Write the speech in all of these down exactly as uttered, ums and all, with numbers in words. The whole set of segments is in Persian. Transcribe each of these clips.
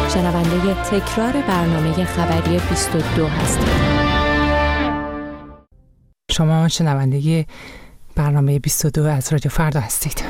شنونده تکرار برنامه خبری بیست و دو هستید. شما شنونده برنامه بیست و دو از رادیو فردا هستید.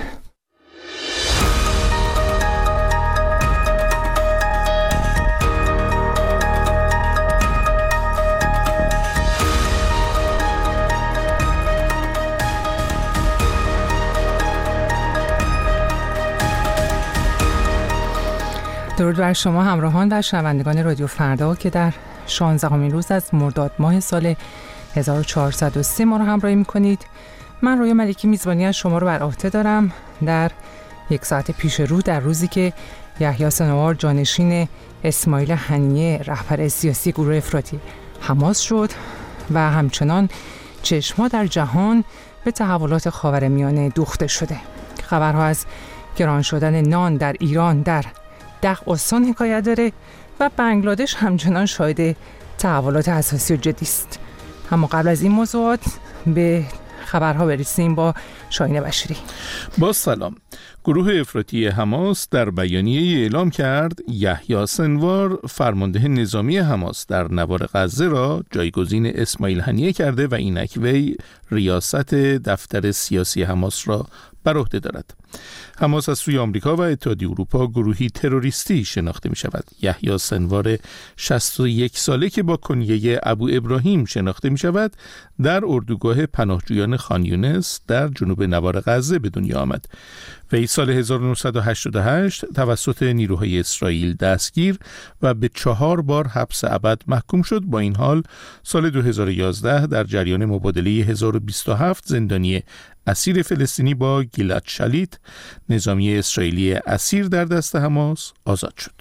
درود بر شما همراهان و شنوندگان رادیو فردا که در شانزدهمین روز از مرداد ماه سال هزار و چهارصد و سه ما رو همراهی می‌کنید. من رویا ملکی میزبانی از شما رو بر عهده دارم در یک ساعت پیش رو، در روزی که یحیی سنوار جانشین اسماعیل هنیه رهبر سیاسی گروه افراطی حماس شد و همچنان چشم‌ها در جهان به تحولات خاورمیانه دوخته شده. خبرها از گران شدن نان در ایران در ده استان حکایت داره و بنگلادش همچنان شاهد تحولات اساسی و جدی است. اما قبل از این موضوعات به خبرها برسیم با شاهین بشیری. با سلام. گروه افراطی حماس در بیانیه اعلام کرد یحیی سنوار فرمانده نظامی حماس در نوار غزه را جایگزین اسماعیل هنیه کرده و اینک وی ریاست دفتر سیاسی حماس را بر عهده دارد. حماس از سوی آمریکا و اتحادیه اروپا گروهی تروریستی شناخته می شود. یحیی سنوار شصت و یک ساله که با کنیه ابو ابراهیم شناخته می شود در اردوگاه پناهجویان خان یونس در جنوب نوار غزه به دنیا آمد. وی سال هزار و نهصد و هشتاد و هشت توسط نیروهای اسرائیل دستگیر و به چهار بار حبس ابد محکوم شد. با این حال سال دو هزار و یازده در جریان مبادله هزار و بیست و هفت زندانی اسیر فلسطینی با گیلاد شالیت، نظامی اسرائیلی اسیر در دست حماس، آزاد شد.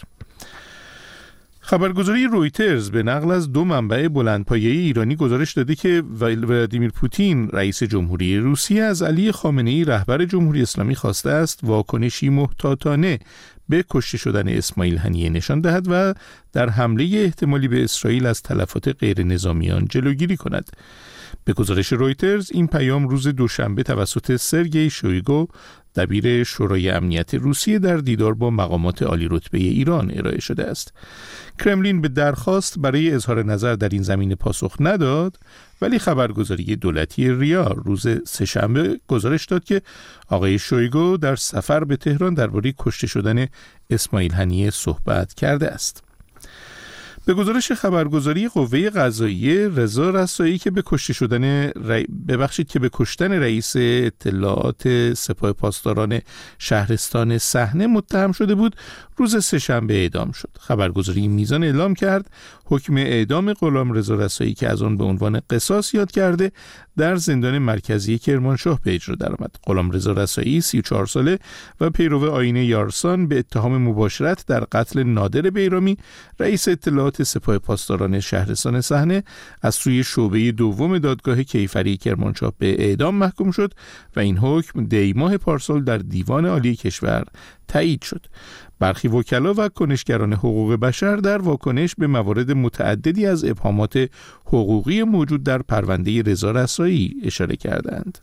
خبرگزاری رویترز به نقل از دو منبع بلندپایه ایرانی گزارش داده که ولادیمیر پوتین رئیس جمهوری روسیه از علی خامنه‌ای رهبر جمهوری اسلامی خواسته است واکنشی محتاطانه به کشته شدن اسماعیل هنیه نشان دهد و در حمله احتمالی به اسرائیل از تلفات غیر نظامیان جلوگیری کند. به گزارش رویترز این پیام روز دوشنبه توسط سرگئی شویگو دبیر شورای امنیت روسیه در دیدار با مقامات عالی رتبه ایران ارائه شده است. کرملین به درخواست برای اظهار نظر در این زمینه پاسخ نداد، ولی خبرگزاری دولتی ریا روز سه‌شنبه گزارش داد که آقای شویگو در سفر به تهران درباره کشته شدن اسماعیل هنیه صحبت کرده است. به گزارش خبرگزاری قوه قضاییه، رضا رسایی که به کشته شدن ر... ببخشید که به کشتن رئیس اطلاعات سپاه پاسداران شهرستان صحنه متهم شده بود، روز سه‌شنبه اعدام شد. خبرگزاری میزان اعلام کرد حکم اعدام غلامرضا رسایی که از آن به عنوان قصاص یاد کرده در زندان مرکزی کرمانشاه به اجرا درآمد. غلامرضا رسایی سی و چهار ساله و پیرو آیین یارسان به اتهام مباشرت در قتل نادر بیرامی رئیس اطلاعات سپاه پاسداران شهرستان صحنه از سوی شعبه دوم دادگاه کیفری کرمانشاه به اعدام محکوم شد و این حکم دی ماه پارسال در دیوان عالی کشور تایید شد. برخی وکلا و کنشگران حقوق بشر در واکنش به موارد متعددی از ابهامات حقوقی موجود در پرونده رضا رسایی اشاره کردند.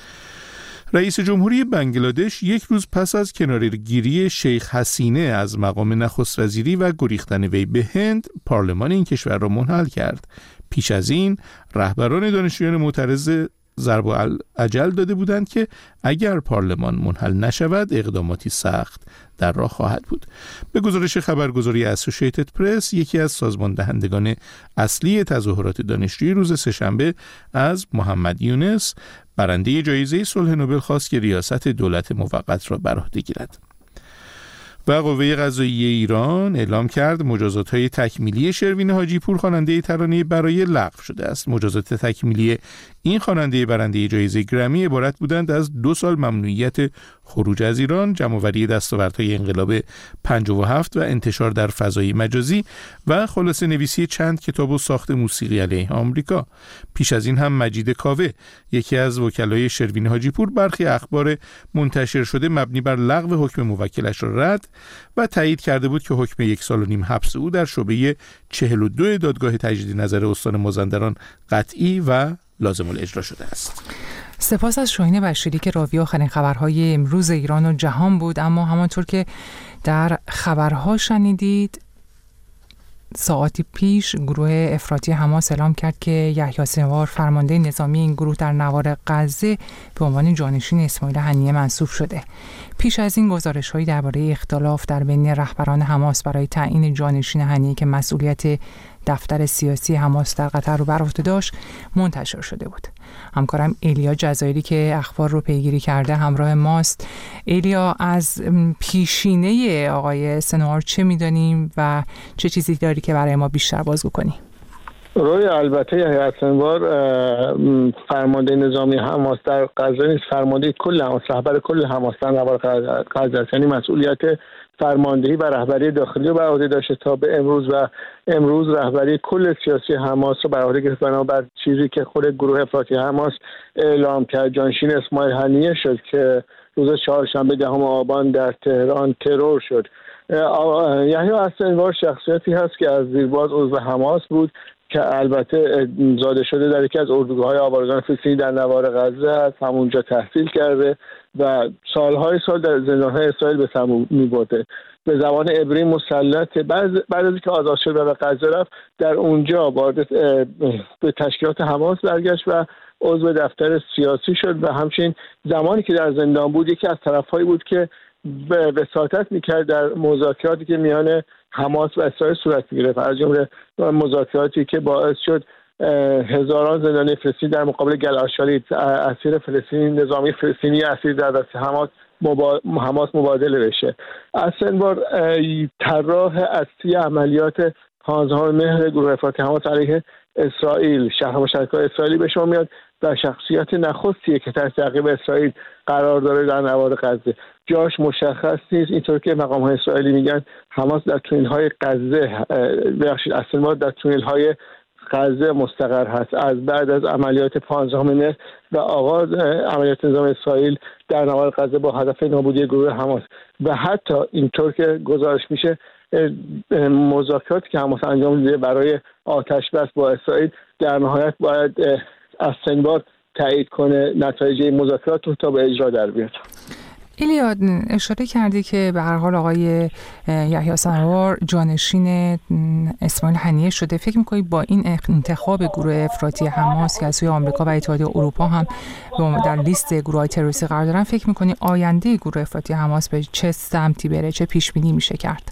رئیس جمهوری بنگلادش یک روز پس از کنارگیری شیخ حسینه از مقام نخست وزیری و گریختن وی به هند، پارلمان این کشور را منحل کرد. پیش از این رهبران دانشجویان معترض ضرب العجل داده بودند که اگر پارلمان منحل نشود اقداماتی سخت در راه خواهد بود. به گزارش خبرگزاری اسوسییتد پرس، یکی از سازمان دهندگان اصلی تظاهرات دانشجویی روز سه‌شنبه از محمد یونس برنده جایزه صلح نوبل خواست که ریاست دولت موقت را بر عهده گیرد. و قوه قضاییه ایران اعلام کرد مجازات‌های تکمیلی شروین حاجی پور خواننده ترانه برای لغو شده است. مجازات تکمیلی این خواننده برنده جایزه گرمی عبارت بودند از دو سال ممنوعیت خروج از ایران، جمع‌آوری دستاوردهای انقلاب پنجاه و هفت و انتشار در فضای مجازی و خلاصه نویسی چند کتاب و ساخت موسیقی علیه آمریکا. پیش از این هم مجید کاوه، یکی از وکلای شروین حاجی پور، برخی اخبار منتشر شده مبنی بر لغو حکم موکلش را رد و تایید کرده بود که حکم یک سال و نیم حبس او در شعبه چهل و دو دادگاه تجدید نظر استان مازندران قطعی و لازم الاجرا شده است. سپاس از شاهین بشیری که راوی آخرین خبرهای امروز ایران و جهان بود. اما همانطور که در خبرها شنیدید، ساعاتی پیش گروه افراطی حماس اعلام کرد که یحیی سنوار فرمانده نظامی این گروه در نوار غزه به عنوان جانشین اسماعیل هنیه منصوب شده. پیش از این گزارش‌هایی درباره اختلاف در بین رهبران حماس برای تعیین جانشین هنیه که مسئولیت دفتر سیاسی حماس در قطر رو بر عهده داشت منتشر شده بود. همکارم ایلیا جزایری که اخبار رو پیگیری کرده همراه ماست. ایلیا، از پیشینه آقای سنوار چه می‌دانیم و چه چیزی داری که برای ما بیشتر بازگو کنی؟ روی البته یحیی سنوار فرمانده نظامی حماس در غزه نیست، فرمانده کل حماس، رهبر کل حماس در نوار غزه است. یعنی مسئولیت فرماندهی و رهبری داخلی رو بر عهده داشته تا به امروز و امروز رهبری کل سیاسی حماس رو بر عهده گرفت بنابر چیزی که خود گروه افراطی حماس اعلام کرد. جانشین اسماعیل هنیه شد که روز چهارشنبه دهم آبان در تهران ترور شد. یحیی سنوار شخصیتی هست که از زیرباز عضو حماس بود که البته زاده شده در یکی از اردوگاه‌های آوارگان فلسطینی در نوار غزه است. همونجا تحصیل کرده و سالهای سال در زندان‌های اسرائیل به سر می‌برده. به زبان عبری مسلط. بعد بعد از اینکه آزاد شد و به غزه رفت، در اونجا وارد به تشکیلات حماس برگشت و عضو دفتر سیاسی شد و همچنین زمانی که در زندان بود یکی از طرف‌هایی بود که به وساطت می‌کرد در مذاکراتی که میان حماس و اسرائیل صورت می‌گرفت، از جمله مذاکراتی که باعث شد هزاران زندانی فلسطینی در مقابل گلعاد شالیت، اسیر فلسطینی، نظامی فلسطینی اسیر در دست حماس مبا... حماس مبادله بشه. سنوار طراح اصلی عملیات پانزدهم مهر گروه افراطی حماس علیه اسرائیل، شهر مشترک‌های اسرائیلی به شما میاد و شخصیت نخستیه که تحت تعقیب اسرائیل قرار داره در نوار غزه. جاش مشخص نیست، اینطور که مقام‌های اسرائیلی میگن حماس در تونل‌های غزه بخشید اصلا در تونل‌های غزه مستقر هست از بعد از عملیات پانزدهم مهر و آغاز عملیات نظام اسرائیل در نوار غزه با هدف نابودی گروه حماس. و حتی اینطور که گزارش میشه مذاکراتی که حماس انجام میده برای آتش بس با اسرائیل در نهایت باید از سنوار تایید کنه نتایج این مذاکرات رو تا به اجرا در بیاد. ایلیا، اشاره کردی که به هر حال آقای یحیی سنوار جانشین اسماعیل هنیه شده. فکر می‌کنی با این انتخاب گروه افراطی حماس که از سوی آمریکا و اتحادیه اروپا هم در لیست گروه‌های تروریستی قرار دارن، فکر می‌کنی آینده گروه افراطی حماس به چه سمتی بره؟ چه پیش‌بینی میشه کرد؟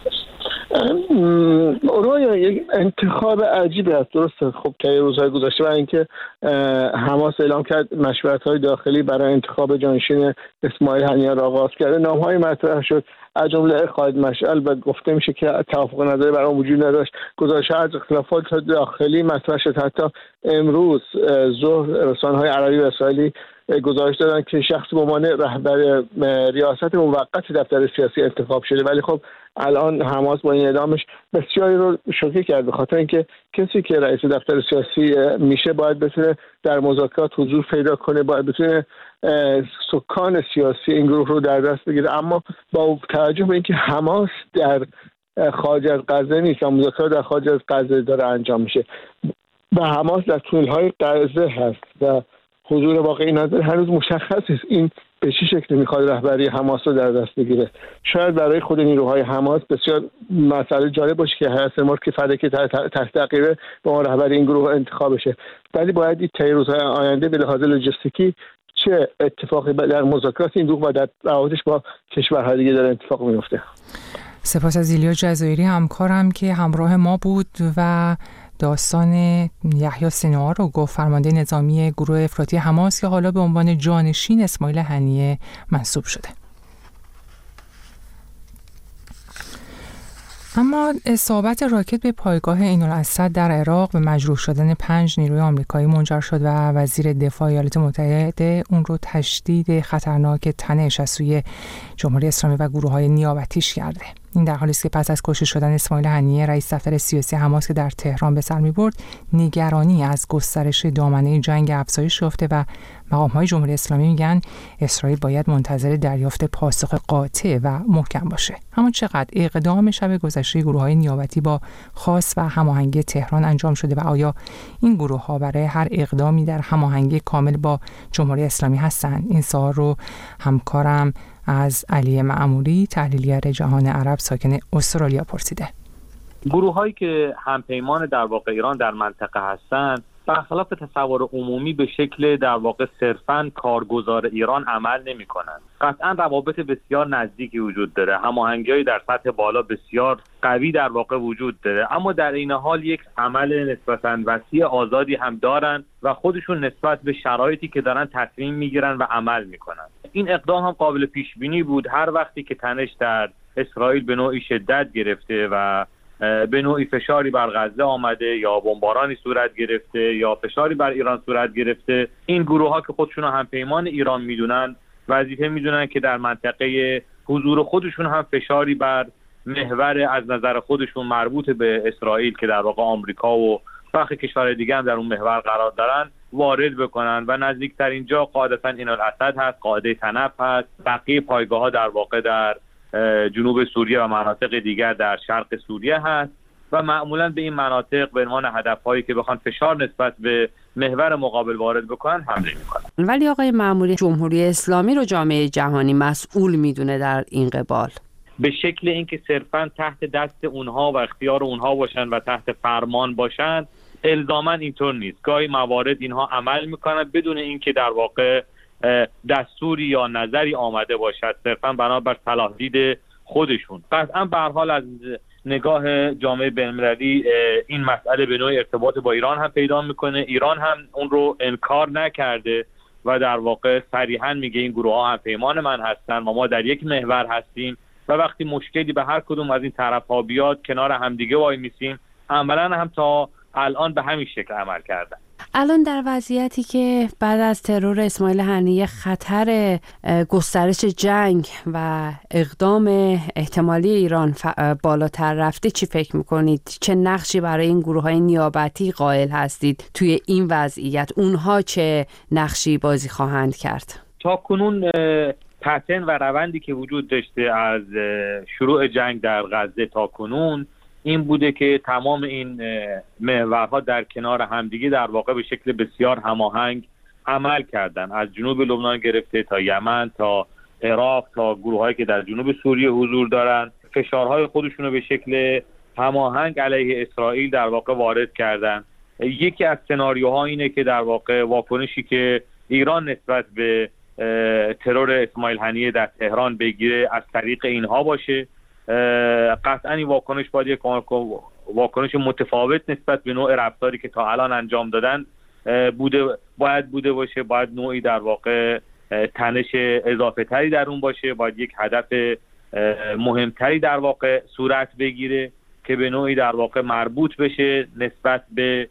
رویا یک انتخاب عجیبی است، درسته. خب طی روزهای گذشته و اینکه حماس اعلام کرد مشورت‌های داخلی برای انتخاب جانشین اسماعیل هنیه را آغاز کرده، نام‌های مطرح شد از جمله خالد مشعل و گفته میشه که توافق نظری برای وجود نداشت. گزارش‌ها از اختلافات داخلی مطرح شد. حتی امروز ظهر رسانه‌های عربی و اسرائیلی گزارش دادن که شخصی به عنوان رهبر ریاست موقت دفتر سیاسی انتخاب شده، ولی خب الان حماس با این اعلامش بسیاری رو شوکه کرد، به خاطر اینکه کسی که رئیس دفتر سیاسی میشه باید بتونه در مذاکرات حضور پیدا کنه، باید بتونه سکان سیاسی این گروه رو در دست بگیره. اما با توجه به اینکه حماس در خارج از غزه نیست و مذاکرات در خارج از غزه داره انجام میشه و حماس در تونل‌های غزه هست و حضور واقعی نداره، هنوز مشخص نیست این به چه شکلی میخواد رهبری حماس رو در دست بگیره. شاید برای خود نیروهای حماس بسیار مسئله جالب باشه که یحیی سنوار که فردی که تحت تعقیب به عنوان رهبری این گروه انتخاب بشه، ولی باید دید طی روزهای آینده به لحاظ لوجستیکی چه اتفاقی در مذاکرات این گروه و در روابطش با کشورهای دیگه داره اتفاق میفته. سپاس از ایلیا جزایری همکارم که همراه ما بود و داستان یحیی سنوار رو گفت، فرمانده نظامی گروه افراطی حماس که حالا به عنوان جانشین اسماعیل هنیه منصوب شده. اما اصابت راکت به پایگاه عین الاسد در عراق به مجروح شدن پنج نیروی آمریکایی منجر شد و وزیر دفاع ایالات متحده اون رو تشدید خطرناک تنش از سوی جمهوری اسلامی و گروه‌های نیابتیش کرده. این در حالی است که پس از کشته شدن اسماعیل هنیه رئیس دفتر سیاسی حماس که در تهران به سر می‌برد، نگرانی از گسترش دامنه جنگ افزایش یافته و مقام‌های جمهوری اسلامی میگن اسرائیل باید منتظر دریافت پاسخ قاطع و محکم باشه. اما چقدر اقدام شب گذشته گروه‌های نیابتی با خاص و هماهنگی تهران انجام شده و آیا این گروه‌ها برای هر اقدامی در هماهنگی کامل با جمهوری اسلامی هستند؟ این سوال رو همکارم از علی معمولی، تحلیلگر جهان عرب ساکن استرالیا پرسیده. گروه‌هایی که همپیمان در واقع ایران در منطقه هستند برخلاف تصور عمومی به شکل در واقع صرفاً کارگزار ایران عمل نمی‌کنند. قطعاً روابط بسیار نزدیکی وجود داره، هماهنگی‌های در سطح بالا بسیار قوی در واقع وجود داره، اما در این حال یک عمل نسبتاً وسیع آزادی هم دارن و خودشون نسبت به شرایطی که دارن تصمیم میگیرن و عمل میکنن. این اقدام هم قابل پیش بینی بود. هر وقتی که تنش در اسرائیل به نوعی شدت گرفته و به نوعی فشاری بر غزه آمده یا بمبارانی صورت گرفته یا فشاری بر ایران صورت گرفته، این گروه ها که خودشون همپیمان ایران میدونن وظیفه میدونن که در منطقه حضور خودشون هم فشاری بر محور از نظر خودشون مربوط به اسرائیل که در واقع آمریکا و بخش کشورهای دیگه هم در اون محور قرار دارن وارد بکنن و نزدیکترین جا قاعدتا اینالاسد هست، قاعده طنف هست، بقیه پایگاه ها در واقع در جنوب سوریه و مناطق دیگر در شرق سوریه هست و معمولا به این مناطق به عنوان هدفهایی که بخوان فشار نسبت به محور مقابل وارد بکنن حمله میکنن. ولی آقای مأموری، جمهوری اسلامی رو جامعه جهانی مسئول میدونه در این قبال به شکل اینکه صرفاً تحت دست اونها و اختیار اونها باشن و تحت فرمان باشن. الزاماً اینطور نیست. گاهی موارد اینها عمل میکنن بدون اینکه در واقع دستوری یا نظری آمده باشد، صرفاً بنابر صلاح دید خودشون. قطعاً به هر حال از نگاه جامعه بین‌المللی این مسئله به نوعی ارتباط با ایران هم پیدا میکنه. ایران هم اون رو انکار نکرده و در واقع صریحاً میگه این گروه ها هم پیمان من هستن و ما در یک محور هستیم و وقتی مشکلی به هر کدوم از این طرف‌ها بیاد کنار همدیگه وای میسیم. عملاً هم تا الان به همین شکل عمل کردن. الان در وضعیتی که بعد از ترور اسماعیل هنیه خطر گسترش جنگ و اقدام احتمالی ایران بالاتر رفته، چی فکر میکنید؟ چه نقشی برای این گروه‌های نیابتی قائل هستید توی این وضعیت؟ اونها چه نقشی بازی خواهند کرد؟ تا کنون پترن و روندی که وجود داشته از شروع جنگ در غزه تا کنون این بوده که تمام این محورها در کنار همدیگه در واقع به شکل بسیار هماهنگ عمل کردن، از جنوب لبنان گرفته تا یمن تا عراق تا گروهایی که در جنوب سوریه حضور دارن فشارهای خودشون رو به شکل هماهنگ علیه اسرائیل در واقع وارد کردن. یکی از سناریوها اینه که در واقع واکنشی که ایران نسبت به ترور اسماعیل هنیه در تهران بگیره از طریق اینها باشه. قطعا این واکنش باید یک واکنش متفاوت نسبت به نوع رفتاری که تا الان انجام دادن بوده باید بوده باشه. باید نوعی در واقع تنش اضافه تری در اون باشه، باید یک هدف مهمتری در واقع صورت بگیره که به نوعی در واقع مربوط بشه نسبت به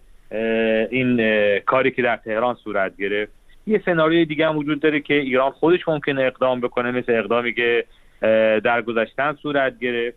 این کاری که در تهران صورت گرفت. یه سناریوی دیگه هم وجود داره که ایران خودش ممکنه اقدام بکنه، مثل اقدامی که در گذشتن صورت گرفت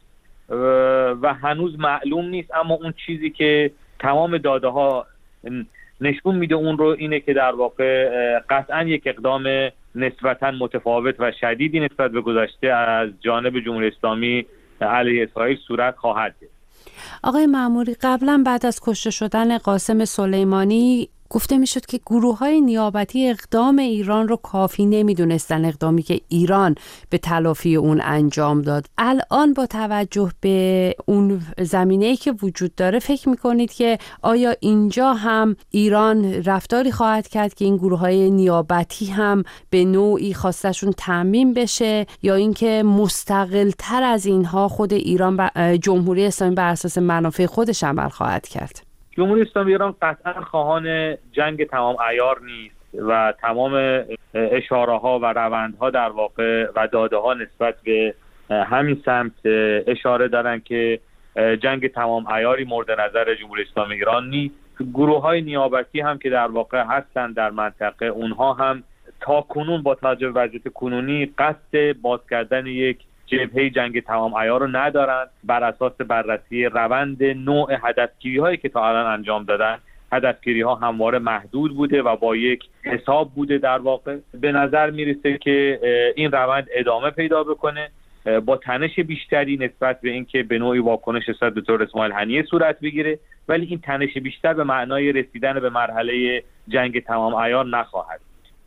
و هنوز معلوم نیست، اما اون چیزی که تمام داده ها نشون میده اون رو اینه که در واقع قطعا یک اقدام نسبتا متفاوت و شدیدی نسبت به گذشته از جانب جمهوری اسلامی علیه اسرائیل صورت خواهد گرفت. آقای مأموری، قبلا بعد از کشته شدن قاسم سلیمانی گفته میشد که گروه‌های نیابتی اقدام ایران رو کافی نمیدونستن، اقدامی که ایران به تلافی اون انجام داد. الان با توجه به اون زمینه‌ای که وجود داره فکر میکنید که آیا اینجا هم ایران رفتاری خواهد کرد که این گروه‌های نیابتی هم به نوعی خواستشون تامین بشه، یا اینکه مستقل تر از اینها خود ایران و جمهوری اسلامی بر اساس منافع خودش عمل خواهد کرد؟ جمهوری اسلامی ایران قطعا خواهان جنگ تمام عیار نیست و تمام اشاره ها و روندها در واقع و داده ها نسبت به همین سمت اشاره دارن که جنگ تمام عیاری مورد نظر جمهوری اسلامی ایران نیست. گروه های نیابتی هم که در واقع هستن در منطقه، اونها هم تا کنون با توجه به وضعیت کنونی قصد باز کردن یک جبهه جنگ تمام عیار رو ندارن. بر اساس بررسی روند نوع هدفگیری هایی که تا الان انجام دادن، هدفگیری ها همواره محدود بوده و با یک حساب بوده. در واقع به نظر میرسه که این روند ادامه پیدا بکنه با تنش بیشتری نسبت به اینکه به نوعی واکنش نسبت به ترور اسماعیل هنیه صورت بگیره، ولی این تنش بیشتر به معنای رسیدن به مرحله جنگ تمام عیار نخواهد.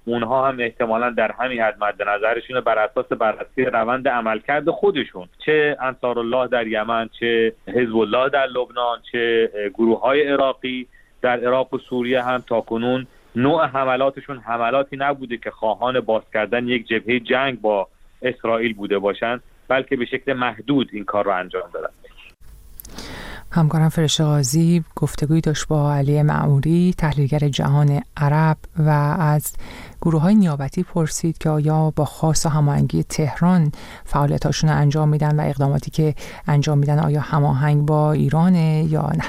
اونها هم احتمالاً در همین حد مد نظرشونه بر اساس بررسی روند عملکرد خودشون، چه انصارالله در یمن، چه حزب الله در لبنان، چه گروه‌های عراقی در عراق و سوریه هم تاکنون نوع حملاتشون حملاتی نبوده که خواهان باز کردن یک جبهه جنگ با اسرائیل بوده باشند، بلکه به شکل محدود این کار رو انجام دادن. همکارم فرشته قاضی گفتگویی داشت با علی معموری، تحلیلگر جهان عرب، و از گروه‌های نیابتی پرسید که آیا با خاص و هماهنگی تهران فعالیتاشون انجام میدن و اقداماتی که انجام میدن آیا هماهنگ با ایرانه یا نه.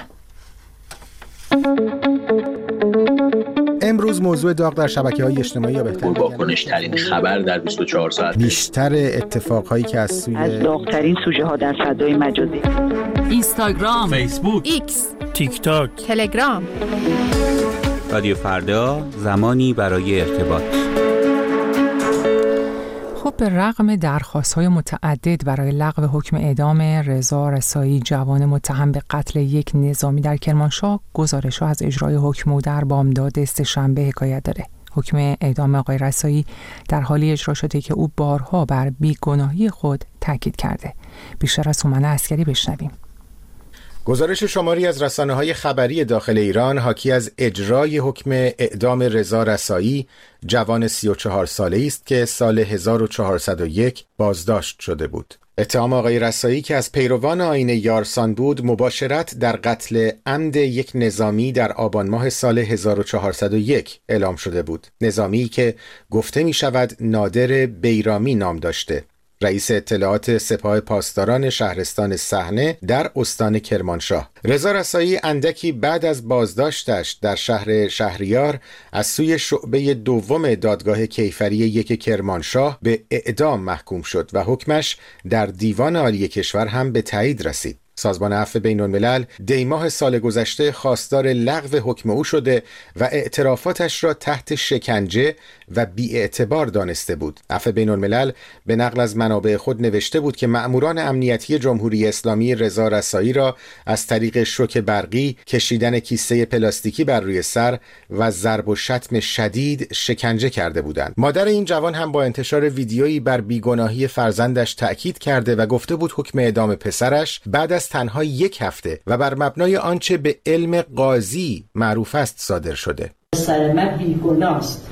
امروز موضوع داغ در شبکه‌های اجتماعی یا بهتر پرواکنش‌ترین خبر در بیست و چهار ساعت، بیشتر اتفاقهایی که از سوی از داغ‌ترین سوژه‌ها در فضای مجازی، اینستاگرام، فیسبوک، ایکس، تیک تاک، تلگرام. رادیو فردا، زمانی برای ارتباط. خب به رغم درخواست‌های متعدد برای لغو حکم اعدام رضا رسایی، جوان متهم به قتل یک نظامی در کرمانشاه، گزارش‌ها از اجرای حکم او در بامداد سه‌شنبه حکایت داره. حکم اعدام آقای رسایی در حالی اجرا شده که او بارها بر بیگناهی خود تاکید کرده. بیشتر از هومن عسکری بشنویم. گزارش شماری از رسانه‌های خبری داخل ایران حاکی از اجرای حکم اعدام رضا رسایی، جوان سی و چهار ساله‌ای است که سال هزار و چهارصد و یک بازداشت شده بود. اتهام آقای رسایی که از پیروان آیین یارسان بود، مباشرت در قتل عمد یک نظامی در آبان ماه سال هزار و چهارصد و یک اعلام شده بود. نظامی که گفته می شود نادر بیرامی نام داشته. رئیس اطلاعات سپاه پاسداران شهرستان صحنه در استان کرمانشاه. رضا رسایی اندکی بعد از بازداشتش در شهر شهریار از سوی شعبه دوم دادگاه کیفری یک کرمانشاه به اعدام محکوم شد و حکمش در دیوان عالی کشور هم به تایید رسید. سازمان عفو بین الملل دیماه سال گذشته خواستار لغو حکم او شده و اعترافاتش را تحت شکنجه و بی‌اعتبار دانسته بود. عفو بین الملل به نقل از منابع خود نوشته بود که مأموران امنیتی جمهوری اسلامی رضا رسایی را از طریق شوک برقی، کشیدن کیسه پلاستیکی بر روی سر و ضرب و شتم شدید شکنجه کرده بودند. مادر این جوان هم با انتشار ویدیویی بر بیگناهی فرزندش تأکید کرده و گفته بود حکم اعدام پسرش بعد از تنها یک هفته و بر مبنای آنچه به علم قاضی معروف است صادر شده. پسر من بیگناست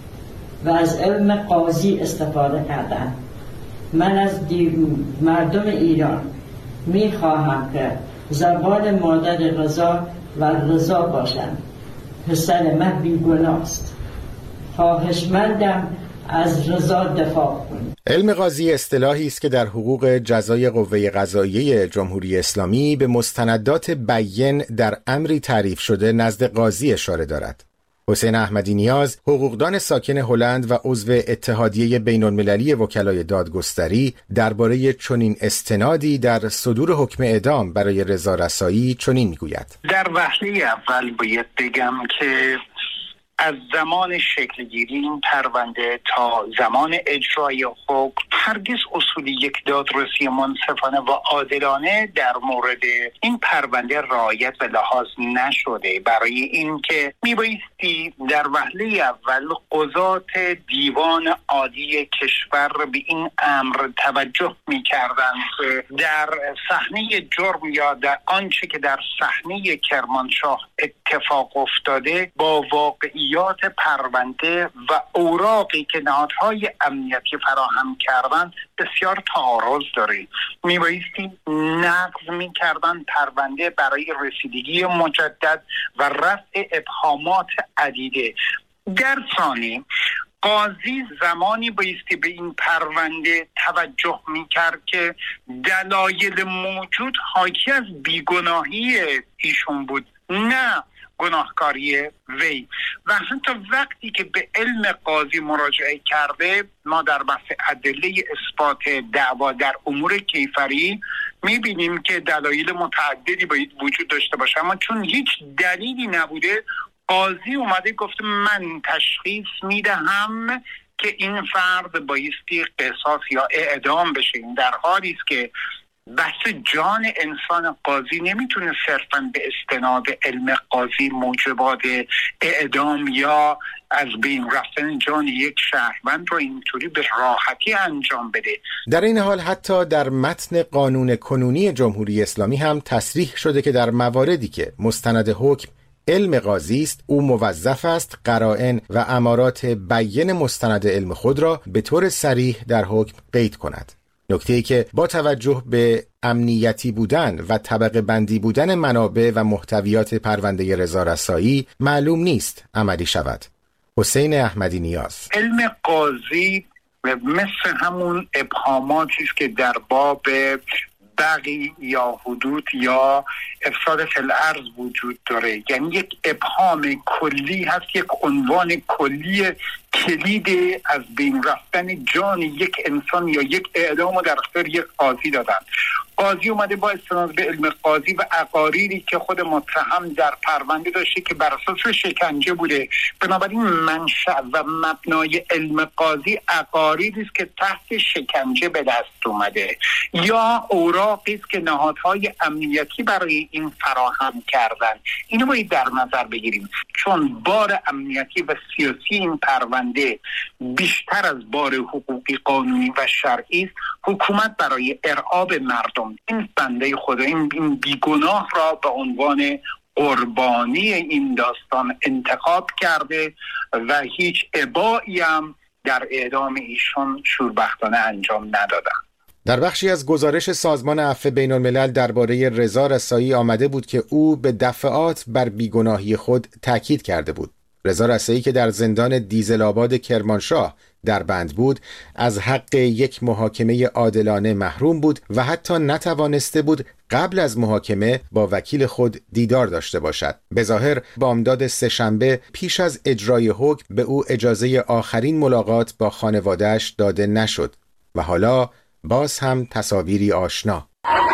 و از علم قاضی استفاده کردن. من از مردم ایران میخواهم که زبان مادر رضا و رضا باشند. پسر من بیگناست. خواهشمندم از رضا دفاع کنید. علم قاضی اصطلاحی است که در حقوق جزای قوه قضاییه جمهوری اسلامی به مستندات بیان در امری تعریف شده نزد قاضی اشاره دارد. حسین احمدی نیاز، حقوقدان ساکن هلند و عضو اتحادیه بین المللی وکلای دادگستری، درباره چنین استنادی در صدور حکم اعدام برای رضا رسایی چنین میگوید: در وهله اول باید بگم که از زمان شکلگیری این پرونده تا زمان اجرای حکم هرگز اصول یک دادرسی منصفانه و عادلانه در مورد این پرونده رعایت و لحاظ نشده. برای اینکه میبایستی در وهله اول قضات دیوان عالی کشور به این امر توجه میکردند که در صحنه جرم یا در آنچه که در صحنه کرمانشاه اتفاق افتاده با واقعی پرونده و اوراقی که نهادهای امنیتی فراهم کردن بسیار تعارض داره. میبایستی نقض میکردن پرونده برای رسیدگی مجدد و رفع ابهامات عدیده. در ثانی قاضی زمانی بایستی به این پرونده توجه میکرد که دلایل موجود حاکی از بیگناهی ایشون بود، نه گناهکاری وی. و حتی وقتی که به علم قاضی مراجعه کرده، ما در بحث ادله اثبات دعوا در امور کیفری میبینیم که دلایل متعددی باید وجود داشته باشه، اما چون هیچ دلیلی نبوده، قاضی اومده گفته من تشخیص میدهم که این فرد بایستی قصاص یا اعدام بشه. این در حالی است که بحث جان انسان قاضی نمیتونه صرفاً به استناد علم قاضی موجبات اعدام یا از بین رفتن جان یک شهروند رو اینطوری به راحتی انجام بده. در این حال حتی در متن قانون کنونی جمهوری اسلامی هم تصریح شده که در مواردی که مستند حکم علم قاضی است، او موظف است قرائن و امارات بیان مستند علم خود را به طور صریح در حکم قید کند. نکته‌ای که با توجه به امنیتی بودن و طبقه بندی بودن منابع و محتویات پرونده رضا رسایی معلوم نیست عملی شود. حسین احمدی نیاز: علم قاضی مثل همون ابهاماتی است که در باب بغی یا حدود یا افساد فی الارض وجود داره، یعنی یک ابهام کلی هست، یک عنوان کلی کلید از بین رفتن جان یک انسان یا یک اعدام رو در اختیار یک قاضی دادن. قاضی اومده با استناد به علم قاضی و عقاریری که خود متهم در پرونده داشته که بر اساس شکنجه بوده، بنابراین منشأ و مبنای علم قاضی عقاریری است که تحت شکنجه به دست اومده یا اوراقی است که نهادهای امنیتی برای این فراهم کردن. اینو باید در نظر بگیریم، چون بار امنیتی و سیاسی این پرونده بیشتر از بار حقوقی قانونی و شرعی است. حکومت برای ارعاب مردم این بنده خدا، این بیگناه را به عنوان قربانی این داستان انتخاب کرده و هیچ ابایی هم در اعدام ایشون شوربختانه انجام ندادن. در بخشی از گزارش سازمان عفو بین الملل درباره رضا رسایی آمده بود که او به دفعات بر بیگناهی خود تاکید کرده بود. رضا رسایی که در زندان دیزل آباد کرمانشاه در بند بود، از حق یک محاکمه عادلانه محروم بود و حتی نتوانسته بود قبل از محاکمه با وکیل خود دیدار داشته باشد. به ظاهر بامداد سه‌شنبه پیش از اجرای حکم به او اجازه آخرین ملاقات با خانواده‌اش داده نشد و حالا باز هم تصاویری آشنا.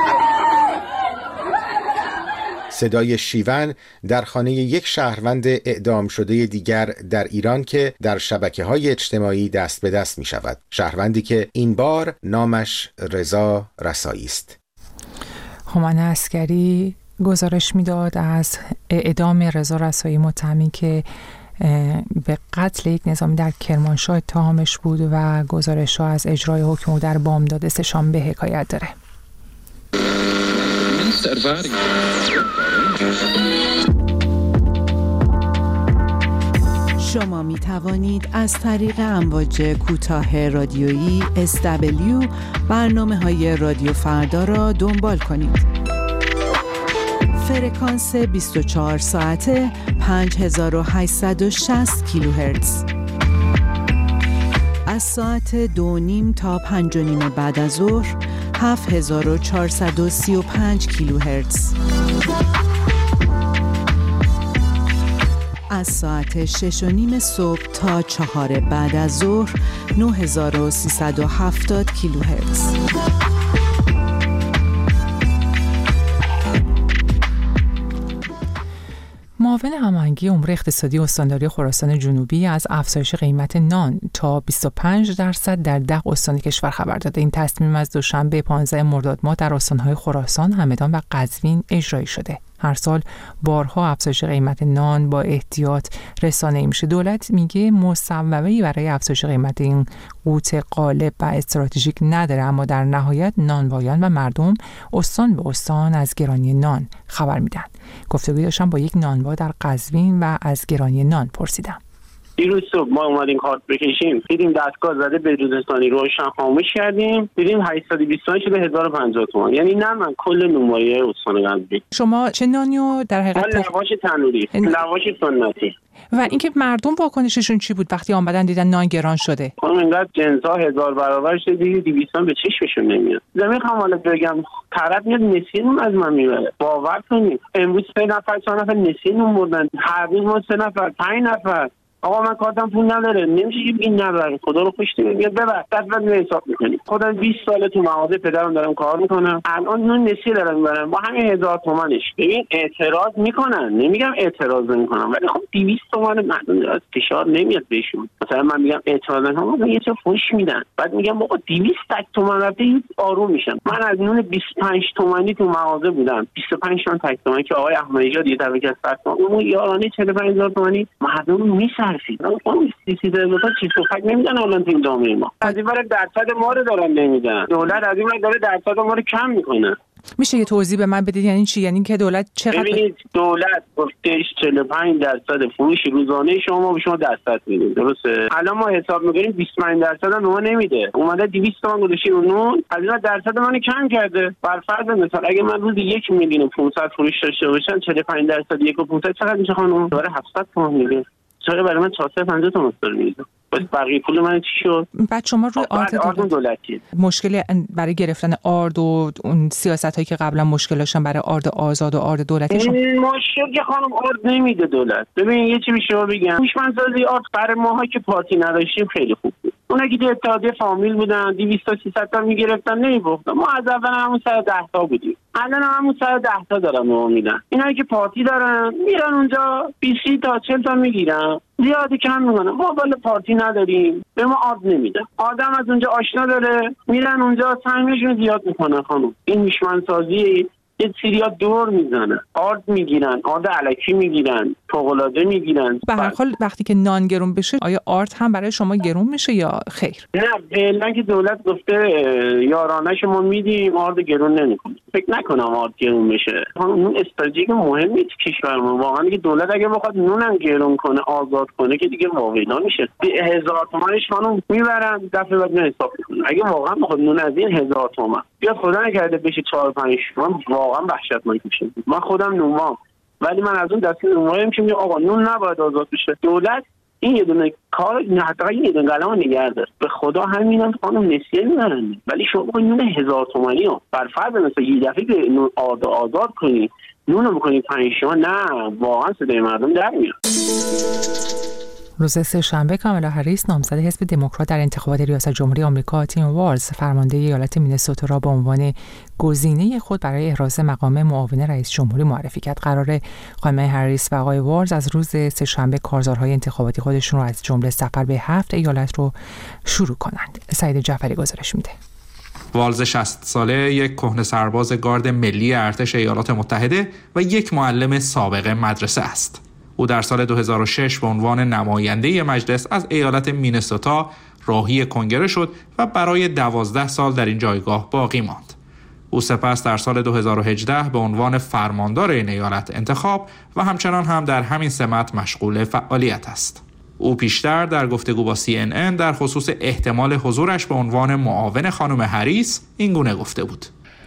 صدای شیون در خانه یک شهروند اعدام شده دیگر در ایران که در شبکه‌های اجتماعی دست به دست می شود. شهروندی که این بار نامش رضا رسایی است. هومن عسکری گزارش میداد از اعدام رضا رسایی، متهمی که به قتل یک نظامی در کرمانشاه اتهامش بود و گزارش‌ها از اجرای حکم او در بامداد سه‌شنبه حکایت داره. شما می توانید از طریق امواج کوتاه رادیویی اس دبلیو برنامه‌های رادیو فردا را دنبال کنید. فرکانس بیست و چهار ساعته پنج هزار و هشتصد و شصت کیلوهرتز. از ساعت دو نیم تا پنج و نیم بعد از ظهر هفت هزار و چهارصد و سی و پنج کیلوهرتز. از ساعت شش و نیم صبح تا چهار بعد از ظهر نه هزار و سیصد و هفتاد کیلوهرتز. معاون هماهنگی امور اقتصادی استانداری خراسان جنوبی از افزایش قیمت نان تا بیست و پنج درصد در ده استان کشور خبر داده. این تصمیم از دوشنبه پانزده مرداد ماه در استان‌های خراسان، همدان و قزوین اجرایی شده. هر سال بارها افزایش قیمت نان با احتیاط رسانه‌ای میشه. دولت میگه مصوبه‌ای برای افزایش قیمت این قوت غالب و استراتژیک نداره، اما در نهایت نانوایان و مردم استان به استان از گرانی نان خبر میدن. گفتگوی داشتم با یک نانوا در قزوین و از گرانی نان پرسیدم. دیروز صبح ما اومدیم کارت بکشیم، دیدیم دستگاه زده بدون ثانی روشن خاموش کردیم، دیدیم هشتصد و بیست تومن شده هزار و پنجاه تومن. یعنی نه من کل نونوایی استان قزوین. شما چه نانیو در حقیقت؟ لواش تنوری، لواش سنتی. و اینکه مردم واکنششون چی بود وقتی آمدن دیدن نان گران شده؟ خانم اینقدر جنس‌ها هزار برابر شده، دیگه دویست تومن به چشمشون نمیاد. نمیخوام حالا بگم طرف میاد نسیون از من میبره. باور کنید امروز سه نفر چهار نفر نسیون بردن، هر روز ما سه نفر پنج نفر آقا من کارتم پول نداره، نمیشه که این نبره، خدا رو خوش نمیگه ببر بعد می حساب میکنی. خودم بیست ساله تو مغازه پدرم دارم کار میکنم، الان نون نسیه دارم میبرم با همین هزار تومانش. ببین اعتراض میکنن، نمیگم اعتراض نمیکنم، ولی خب دویست تومان مردم داره فشار نمیاد بهشون. مثلا من میگم اعتراض نکنم، یه چه فوش میدن، بعد میگم بابا دویست تومان رفته آروم میشم. من از نون بیست و پنج تومانی تو مغازه بودم، بیست و پنج تومن تک تومانی که آقای احمدی نژاد یه طرف از صد تومن، اون یارانه چهل و پنج هزار تومانی مردم میصرفید. اون سی سی تا چیز تو فکر نمیدن الان تو این جامعه ما. از این ور درصد ما رو دارن نمیدن. دولت از این ور داره درصد ما رو کم میکنه. میشه یه توضیح به من بدید یعنی چی؟ یعنی که دولت چقدر ببینید دولت گفتش چهل و پنج درصد فروش روزانه شما به شما درصد میده، درسته؟ الان ما حساب میکنیم بیست و پنج درصد هم به ما نمیده. اومده دویست تومن گذاشته رو نون، از این درصد منو کم کرده. بر فرض مثال اگه من روزی یک میلیون و پانصد فروش داشته باشم، چهل و پنج درصد یک و پانصد چقدر میشه خانم؟ داره هفتصد تومن میده. چرا برای من چهارصد و پنجاه تومن داره میده؟ بس بقیه پول من چی شد؟ بعد شما روی آرد دولت دولتی مشکل برای گرفتن آرد و اون سیاستایی که قبلا مشکلاشون برای آرد آزاد و آرد دولتی شما مشکل که خانم آرد نمیده دولت. ببین یه چی به شما بگم، هوشمندسازی آرد برای ماها که پارتی نداشتیم خیلی خوب بود. اونا که تو اتحادیه فامیل بودن دویست تا سیصد تا میگرفتن نمیگفتن. ما از اول همون صد و ده تا بودیم، الان همون صد و ده تا دارن ما میدن. اینا که پارتی دارن میرن اونجا بیست تا چهل تا میگیرن، زیادی کم میکنن. ما بالا پارتی نداریم، به ما آرد نمیدن. آدم از اونجا آشنا داره میرن اونجا سهمشون زیاد میکنن. خانم این هوشمندسازی یه سریا دور میزنن، آرد میگیرن، آرد الکی میگیرن، فوق‌العاده میگیرن. به هر حال وقتی که نان گرون بشه آیا آرد هم برای شما گرون میشه یا خیر؟ نه فعلا که دولت گفته یارانه شما میدیم، آرد گرون نمیکنه. فکر نکنم آرد گرون بشه. اون استراتژیک مهمی تو کشورمون واقعا که دولت اگه بخواد نونم گرون کنه، آزاد کنه که دیگه واقعا میشه. هزار تومانش خانم میبرن دفعه بعد حساب میکنه. اگه واقعا بخواد نون از این هزار تومان بیاد خدا نکرده بشه چهار پنج تومن، واقعا وحشتناک میشه. من خودم نونوام، ولی من از اون دسته نونوایم که میگم آقا نون نباید آزاد بشه. دولت این یه دونه کار حتی این یه دونه قلم نگه داره. به خدا همینم خانم نسیه میبرن، ولی شما با نون هزار تومانی ها بر فرض مثلا یه دفعه که نون آزاد کنی نون رو بکنی پنج شما، نه واقعا صدای مردم در میاد. روز سه شنبه کامالا هریس نامزد حزب دموکرات در انتخابات ریاست جمهوری آمریکا تیم والز فرمانده ایالت مینسوتا را به عنوان گزینه خود برای احراز مقام معاون رئیس جمهوری معرفی کرد. قرار خانم هریس و آقای والز از روز سه شنبه کارزارهای انتخاباتی خودشون را از جمله سفر به هفت ایالت رو شروع کنند. سعید جعفری گزارش میده. والز شصت ساله یک کهنه سرباز گارد ملی ارتش ایالات متحده و یک معلم سابق مدرسه است. او در سال دو هزار و شش به عنوان نماینده مجلس از ایالت مینسوتا راهی کنگره شد و برای دوازده سال در این جایگاه باقی ماند. او سپس در سال دو هزار و هجده به عنوان فرماندار این ایالت انتخاب و همچنان هم در همین سمت مشغول فعالیت است. او پیشتر در گفتگو با سی ان ان در خصوص احتمال حضورش به عنوان معاون خانم هریس این گونه گفته بود: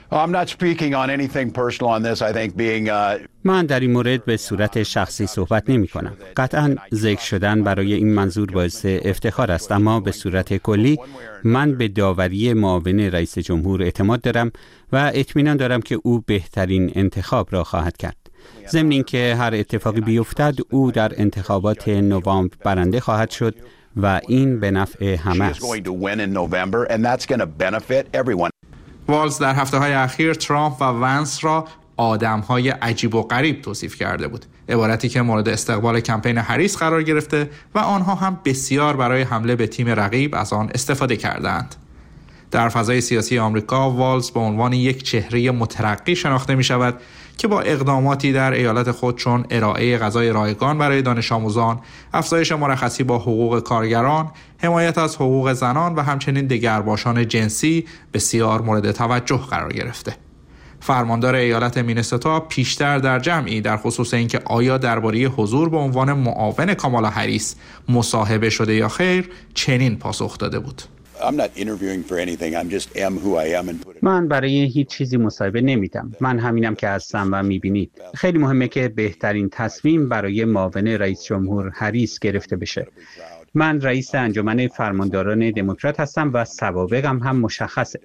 من در این مورد به صورت شخصی صحبت نمی کنم. قطعاً ذکر شدن برای این منظور باعث افتخار است، اما به صورت کلی من به داوری معاون رئیس جمهور اعتماد دارم و اطمینان دارم که او بهترین انتخاب را خواهد کرد. ضمن اینکه هر اتفاقی بیفتد او در انتخابات نوامبر برنده خواهد شد و این به نفع همه است. والز در هفته‌های اخیر ترامپ و ونس را آدم‌های عجیب و غریب توصیف کرده بود، عبارتی که مورد استقبال کمپین هریس قرار گرفته و آنها هم بسیار برای حمله به تیم رقیب از آن استفاده کردند. در فضای سیاسی آمریکا والز به عنوان یک چهره مترقی شناخته می شود که با اقداماتی در ایالت خود چون ارائه غذای رایگان برای دانش آموزان، افزایش مرخصی با حقوق کارگران، حمایت از حقوق زنان و همچنین دگرباشان جنسی بسیار مورد توجه قرار گرفته. فرماندار ایالت مینسوتا پیشتر در جمعی در خصوص اینکه آیا درباره حضور به عنوان معاون کامالا هریس مصاحبه شده یا خیر چنین پاسخ داده بود: من برای هیچ چیزی مصاحبه نمیدم. من همینم که هستم و میبینید. خیلی مهمه که بهترین تصمیم برای معاون رئیس جمهور هریس گرفته بشه. من رئیس انجمن فرمانداران دموکرات هستم و سوابقم هم مشخصه.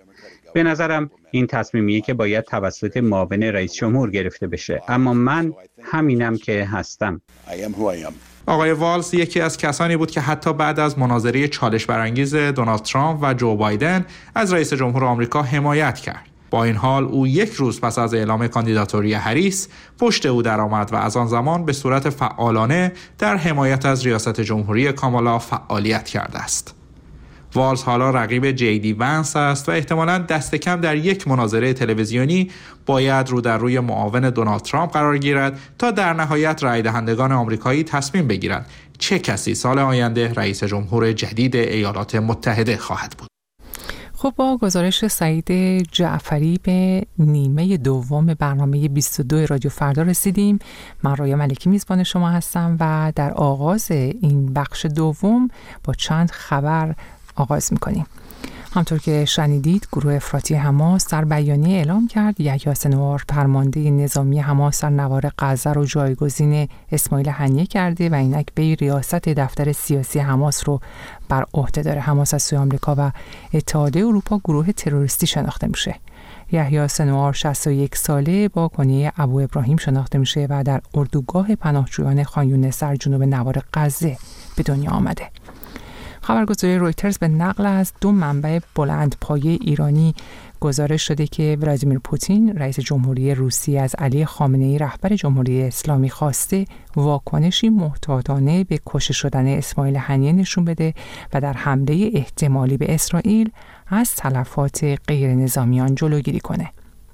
به نظرم این تصمیمیه که باید توسط معاون رئیس جمهور گرفته بشه، اما من همینم که هستم. آقای والز یکی از کسانی بود که حتی بعد از مناظره چالش برانگیز دونالد ترامپ و جو بایدن از رئیس جمهور آمریکا حمایت کرد. با این حال او یک روز پس از اعلام کاندیداتوری هریس پشت او درآمد و از آن زمان به صورت فعالانه در حمایت از ریاست جمهوری کامالا فعالیت کرده است. والز حالا رقیب جی دی ونس است و احتمالاً دست کم در یک مناظره تلویزیونی باید رو در روی معاون دونالد ترامپ قرار گیرد تا در نهایت رای دهندگان آمریکایی تصمیم بگیرند چه کسی سال آینده رئیس جمهور جدید ایالات متحده خواهد بود. خب با گزارش سعید جعفری به نیمه دوم برنامه بیست و دو رادیو فردا رسیدیم. من رایا ملکی میزبان شما هستم و در آغاز این بخش دوم با چند خبر آغاز میکنیم. همطور که شنیدید گروه افراطی حماس در بیانیه اعلام کرد یحیی سنوار فرمانده نظامی حماس در نوار غزه رو جایگزین اسماعیل هنیه کرده و اینک به ریاست دفتر سیاسی حماس رو بر عهده داره. حماس از سوی آمریکا و اتحادیه اروپا گروه تروریستی شناخته میشه. یحیی سنوار شصت و یک ساله با کنیه ابو ابراهیم شناخته میشه و در اردوگاه پناهجویان خان یونس در جنوب نوار غزه به دنیا آمده. خبرگزاری رویترز به نقل از دو منبع بلندپایه ایرانی گزارش شده که ولادیمیر پوتین رئیس جمهوری روسیه از علی خامنه‌ای رهبر جمهوری اسلامی خواسته واکنشی محتاطانه به کشته شدن اسماعیل هنیه نشون بده و در حمله احتمالی به اسرائیل از تلفات غیر نظامیان جلوگیری کنه.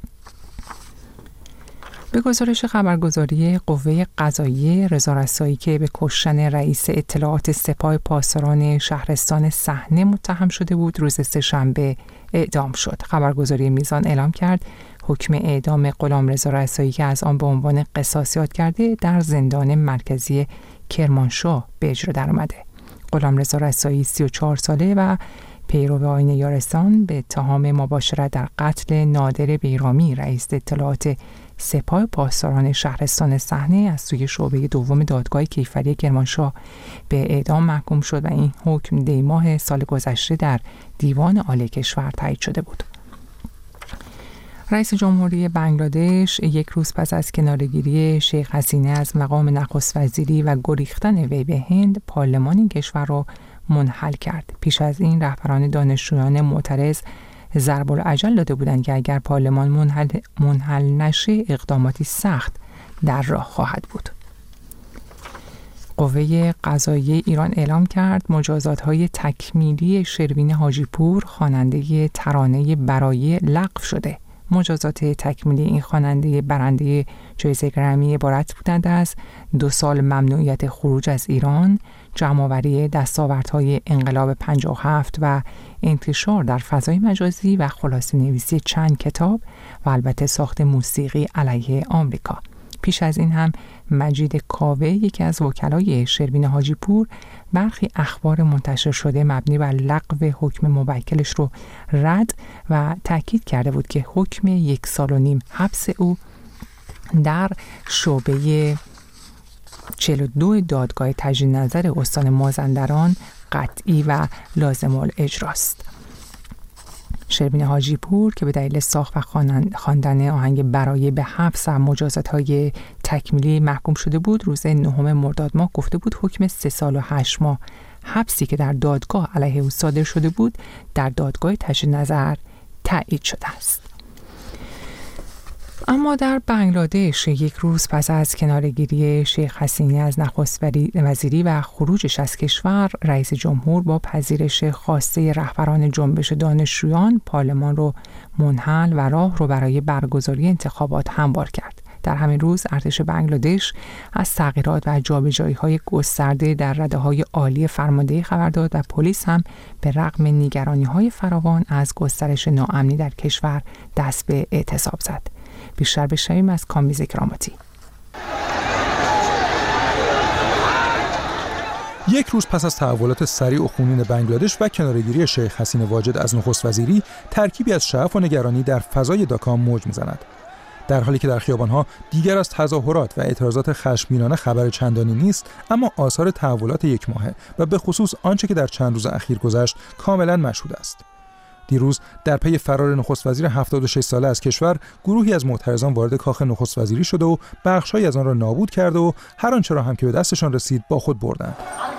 به گزارش خبرگزاری قوه قضاییه رضا رسایی که به کشتن رئیس اطلاعات سپاه پاسداران شهرستان صحنه متهم شده بود روز سه‌شنبه اعدام شد. خبرگزاری میزان اعلام کرد حکم اعدام غلامرضا رسایی که از آن به عنوان قصاص یاد کرده در زندان مرکزی کرمانشاه به اجرا درآمده. غلامرضا رسایی سی و چهار ساله و پیرو آیین یارستان به اتهام مباشرت در قتل نادر بیرامی رئیس اطلاعات سپاه پاسداران شهرستان صحنه از سوی شعبه دوم دادگاه کیفری کرمانشاه به اعدام محکوم شد و این حکم دی ماه سال گذشته در دیوان عالی کشور تایید شده بود. رئیس جمهوری بنگلادش یک روز پس از کناره‌گیری شیخ حسینه از مقام نخست وزیری و گریختن وی به هند، پارلمان این کشور را منحل کرد. پیش از این رهبران دانشجویان معترض ضرب الاجل داده بودند که اگر پارلمان منحل, منحل نشه اقداماتی سخت در راه خواهد بود. قوه قضاییه ایران اعلام کرد مجازات‌های تکمیلی شروین حاجی پور خواننده ترانه برای لغو شده. مجازات تکمیلی این خواننده برنده جایزه گرمی عبارت بودند از دو سال ممنوعیت خروج از ایران، جمع‌آوری دستاوردهای انقلاب پنجاه و هفت و انتشار در فضای مجازی و خلاصه نویسی چند کتاب و البته ساخت موسیقی علیه آمریکا. پیش از این هم مجید کاوه یکی از وکلای شروین حاجی پور برخی اخبار منتشر شده مبنی بر لغو حکم موکلش رو رد و تاکید کرده بود که حکم یک سال و نیم حبس او در شعبه چهل و دو دادگاه تجدید نظر استان مازندران قطعی و لازم الاجراست. شروین حاجی پور که به دلیل ساخت و خواندن آهنگ برای به حبس و مجازات‌های تکمیلی محکوم شده بود، روز نهم مرداد ماه گفته بود حکم سه سال و هشت ماه حبسی که در دادگاه علیه او صادر شده بود در دادگاه تجدید نظر تایید شده است. اما در بنگلادش یک روز پس از کناره‌گیری شیخ حسینه از نخست وزیری و خروجش از کشور، رئیس جمهور با پذیرش خواسته رهبران جنبش دانشجویان پارلمان رو منحل و راه رو برای برگزاری انتخابات هموار کرد. در همین روز ارتش بنگلادش از تغییرات و جابجایی‌های گسترده در رده‌های عالی فرماندهی خبر داد و پلیس هم به رغم نگرانی‌های فراوان از گسترش ناامنی در کشور دست به اعتصاب زد. بیشتر بشنویم از کامبیز کراماتی. یک روز پس از تحولات سریع و خونین بنگلادش و کناره‌گیری شیخ حسینه واجد از نخست وزیری، ترکیبی از شعف و نگرانی در فضای داکا موج می‌زند. در حالی که در خیابان‌ها دیگر از تظاهرات و اعتراضات خشمگینانه خبر چندانی نیست، اما آثار تحولات یک ماهه و به خصوص آنچه که در چند روز اخیر گذشت کاملاً مشهود است. دیروز در پی فرار نخست وزیر هفتاد و شش ساله از کشور، گروهی از معترضان وارد کاخ نخست وزیری شده و بخش‌هایی از آن را نابود کرده و هر آنچه را هم که به دستشان رسید با خود بردند.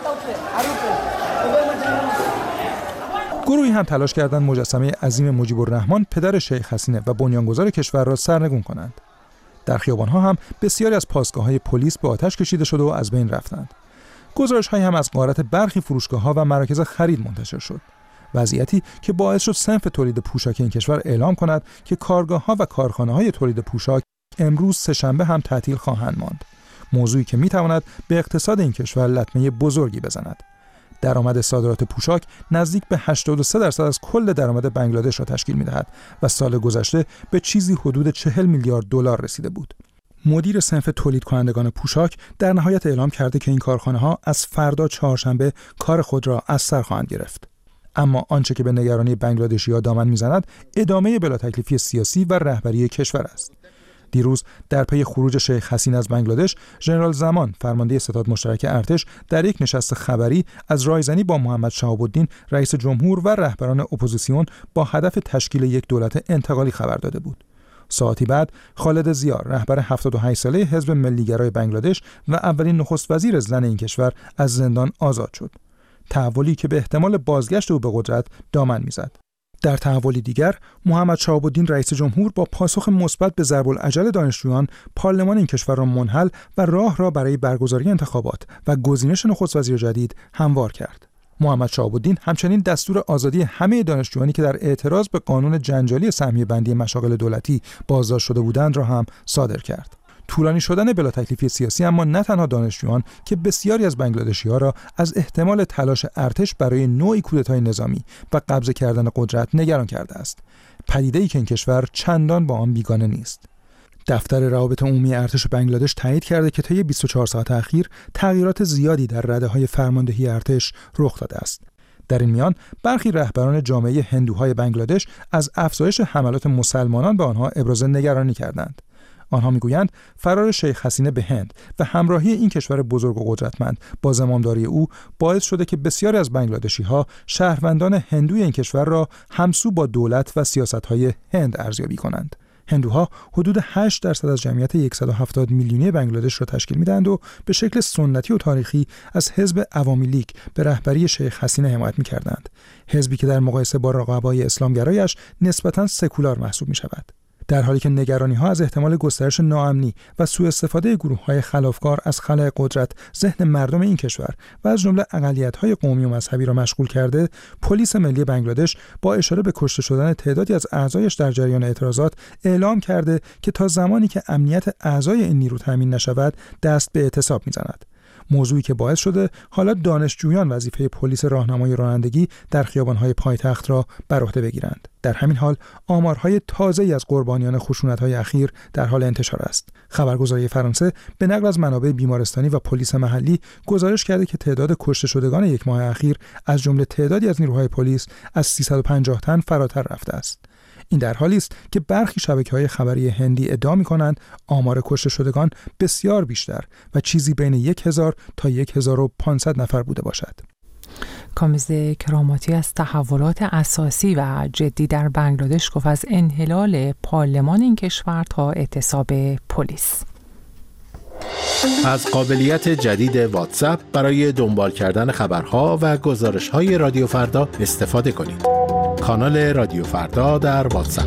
گروهی هم تلاش کردند مجسمه عظیم مجیب الرحمن پدر شیخ حسینه و بنیانگذار کشور را سرنگون کنند. در خیابان‌ها هم بسیاری از پاسگاه‌های پلیس به آتش کشیده شده و از بین رفتند. گزارش‌هایی هم از غارت برخی فروشگاه‌ها و مراکز خرید منتشر شد. وضعیتی که باعث شد صنف تولید پوشاک این کشور اعلام کند که کارگاه‌ها و کارخانه‌های تولید پوشاک امروز سه‌شنبه هم تعطیل خواهند ماند. موضوعی که می‌تواند به اقتصاد این کشور لطمه بزرگی بزند. درآمد صادرات پوشاک نزدیک به هشتاد و سه درصد از کل درآمد بنگلادش را تشکیل می‌دهد و سال گذشته به چیزی حدود چهل میلیارد دلار رسیده بود. مدیر صنف تولید کنندگان پوشاک در نهایت اعلام کرده که این کارخانه‌ها از فردا چهارشنبه کار خود را از سر خواهند گرفت. اما آنچه که به نگرانی بنگلادشی‌ها دامن می‌زند، ادامه بلا تکلیفی سیاسی و رهبری کشور است. دیروز در پی خروج شیخ حسینه از بنگلادش، ژنرال زمان فرمانده ستاد مشترک ارتش در یک نشست خبری از رایزنی با محمد شهاب الدین رئیس جمهور و رهبران اپوزیسیون با هدف تشکیل یک دولت انتقالی خبر داده بود. ساعتی بعد خالد ضیا رهبر هفتاد و هشت ساله حزب ملیگرای بنگلادش و اولین نخست وزیر زن این کشور از زندان آزاد شد. تحولی که به احتمال بازگشت او به قدرت دامن میزد. در تحولی دیگر، محمد شهاب الدین رئیس جمهور با پاسخ مثبت به ضرب العجل دانشجویان پارلمان این کشور را منحل و راه را برای برگزاری انتخابات و گزینش نخست وزیر جدید هموار کرد. محمد شهاب الدین همچنین دستور آزادی همه دانشجویانی که در اعتراض به قانون جنجالی سهمیه بندی مشاغل دولتی بازداشت شده بودند را هم صادر کرد. طولانی شدن بلا تکلیفی سیاسی اما نه تنها دانشجویان که بسیاری از بنگلادشی‌ها را از احتمال تلاش ارتش برای نوعی کودتای نظامی و قبضه کردن قدرت نگران کرده است. پدیده‌ای که این کشور چندان با آن بیگانه نیست. دفتر روابط عمومی ارتش بنگلادش تایید کرده که طی بیست و چهار ساعت اخیر تغییرات زیادی در رده‌های فرماندهی ارتش رخ داده است. در این میان برخی رهبران جامعه هندوهای بنگلادش از افزایش حملات مسلمانان به آنها ابراز نگرانی کردند. آنها میگویند فرار شیخ حسینه به هند و همراهی این کشور بزرگ و قدرتمند با زمامداری او باعث شده که بسیاری از بنگلادشی‌ها شهروندان هندوی این کشور را همسو با دولت و سیاست‌های هند ارزیابی کنند. هندوها حدود هشت درصد از جمعیت صد و هفتاد میلیونی بنگلادش را تشکیل می‌دهند و به شکل سنتی و تاریخی از حزب عوامی لیگ به رهبری شیخ حسینه حمایت می‌کردند. حزبی که در مقایسه با رقبای اسلامگرایش نسبتاً سکولار محسوب می‌شود. در حالی که نگرانی‌ها از احتمال گسترش ناامنی و سوء استفاده گروه‌های خلافکار از خلأ قدرت ذهن مردم این کشور و از جمله اقلیت‌های قومی و مذهبی را مشغول کرده، پلیس ملی بنگلادش با اشاره به کشته شدن تعدادی از اعضایش در جریان اعتراضات اعلام کرده که تا زمانی که امنیت اعضای این نیرو تامین نشود دست به اعتصاب می‌زند. موضوعی که باعث شده حالا دانشجویان وظیفه پلیس راهنمای رانندگی در خیابان‌های پایتخت را بر عهده بگیرند. در همین حال آمارهای تازه‌ای از قربانیان خشونت‌های اخیر در حال انتشار است. خبرگزاری فرانسه به نقل از منابع بیمارستانی و پلیس محلی گزارش کرده که تعداد کشته شدگان یک ماه اخیر از جمله تعدادی از نیروهای پلیس از سیصد و پنجاه تن فراتر رفته است. این در حالی است که برخی شبکه‌های خبری هندی ادعا می‌کنند آمار کشته شدگان بسیار بیشتر و چیزی بین یک هزار تا یک هزار و پانصد نفر بوده باشد. کامز کراماتی از تحولات اساسی و جدی در بنگلادش گفت از انحلال پارلمان این کشور تا اعتصاب پلیس. از قابلیت جدید واتساپ برای دنبال کردن خبرها و گزارش‌های رادیو فردا استفاده کنید. کانال رادیو فردا در واتساپ.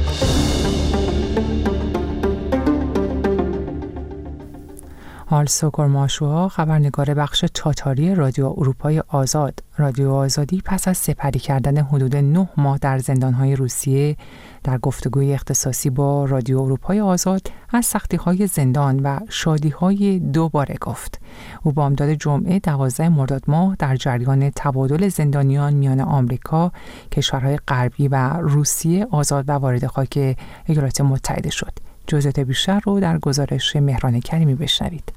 آلسو گرماشوها خبرنگار بخش تاتاری رادیو اروپای آزاد رادیو آزادی پس از سپری کردن حدود نه ماه در زندان‌های روسیه در گفتگوی اختصاصی با رادیو اروپای آزاد از سختی‌های زندان و شادی‌های دوباره گفت. او بامداد جمعه دوازده مرداد ماه در جریان تبادل زندانیان میان آمریکا، کشورهای غربی و روسیه آزاد و وارد خاک ایالات متحده شد. جزئیات بیشتر رو در گزارش مهران کریمی بشنوید.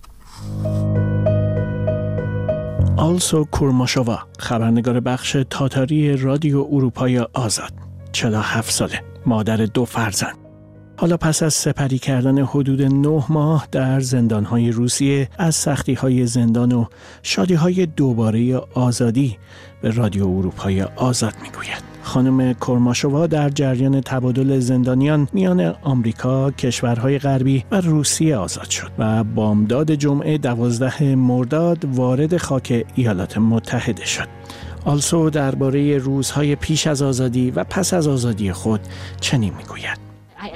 آلسو کورماشووا خبرنگار بخش تاتاری رادیو اروپای آزاد، چهل و هفت ساله، مادر دو فرزند. حالا پس از سپری کردن حدود نه ماه در زندان‌های روسیه از سختی‌های زندان و شادی‌های دوباره آزادی به رادیو اروپای آزاد می‌گوید. خانم کرماشووا در جریان تبادل زندانیان میان آمریکا، کشورهای غربی و روسیه آزاد شد و بامداد جمعه دوازده مرداد وارد خاک ایالات متحده شد. آلسو درباره روزهای پیش از آزادی و پس از آزادی خود چنین میگوید: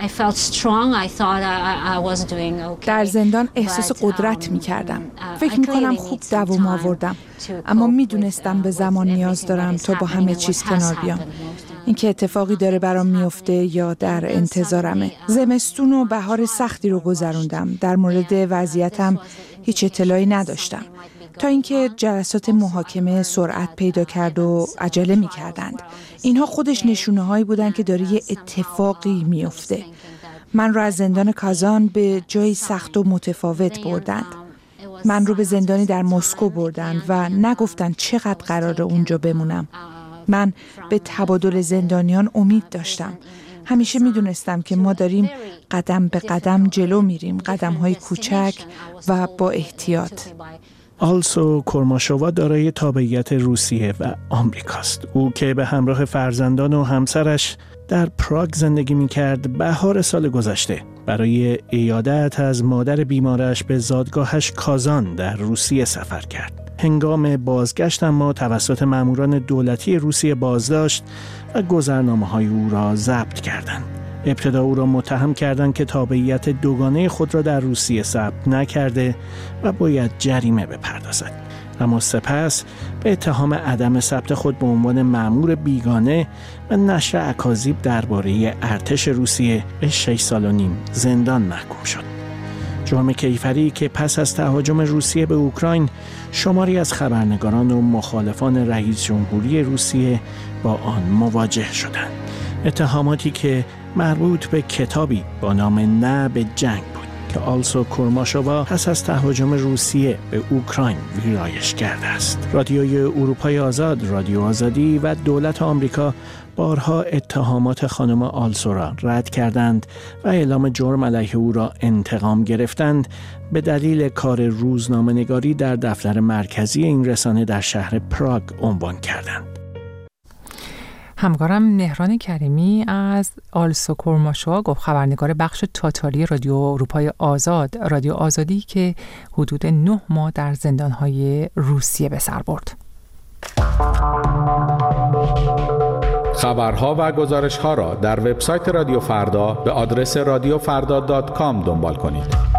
در زندان احساس قدرت می کردم. فکر می کنم خوب دوام آوردم، اما می دونستم به زمان نیاز دارم تا با همه چیز کنار بیام. اینکه اتفاقی داره برام میفته یا در انتظارمه. زمستون و بهار سختی رو گذروندم. در مورد وضعیتم هیچ اطلاعی نداشتم تا اینکه جلسات محاکمه سرعت پیدا کرد و عجله می کردند. اینها خودش نشونه هایی بودن که داره یه اتفاقی میفته. من رو از زندان کازان به جایی سخت و متفاوت بردند. من رو به زندانی در مسکو بردند و نگفتن چقدر قراره اونجا بمونم. من به تبادل زندانیان امید داشتم. همیشه می دونستم که ما داریم قدم به قدم جلو میریم، قدم های کوچک و با احتیاط. آلسو کرماشووا دارای تابعیت روسیه و آمریکاست. او که به همراه فرزندان و همسرش در پراگ زندگی می‌کرد، بهار سال گذشته برای عیادت از مادر بیمارش به زادگاهش کازان در روسیه سفر کرد. هنگام بازگشت اما توسط ماموران دولتی روسیه بازداشت و گذرنامه‌های او را ضبط کردند. ابتدا او را متهم کردند که تابعیت دوگانه خود را در روسیه ثبت نکرده و باید جریمه بپردازد. اما سپس به اتهام عدم ثبت خود به عنوان مأمور بیگانه و نشر اکاذیب درباره ارتش روسیه به شش سال و نیم زندان محکوم شد. جرم کیفری که پس از تهاجم روسیه به اوکراین شماری از خبرنگاران و مخالفان رئیس جمهوری روسیه با آن مواجه شدند. اتهاماتی که مربوط به کتابی با نام نه به جنگ بود که آلسو کرماشووا پس از تهاجم روسیه به اوکراین ویرایش کرده است. رادیوی اروپای آزاد، رادیو آزادی و دولت آمریکا بارها اتهامات خانم آلسو را رد کردند و اعلام جرم علیه او را انتقام گرفتند به دلیل کار روزنامه‌نگاری در دفتر مرکزی این رسانه در شهر پراگ عنوان کردند. همکارم مهران کریمی از آلسو کرماشووا گفت، خبرنگار بخش تاتاری رادیو اروپای آزاد، رادیو آزادی که حدود نه ماه در زندانهای روسیه به سر برد. خبرها و گزارش‌ها را در وبسایت رادیو فردا به آدرس رادیو فردا دات کام دنبال کنید.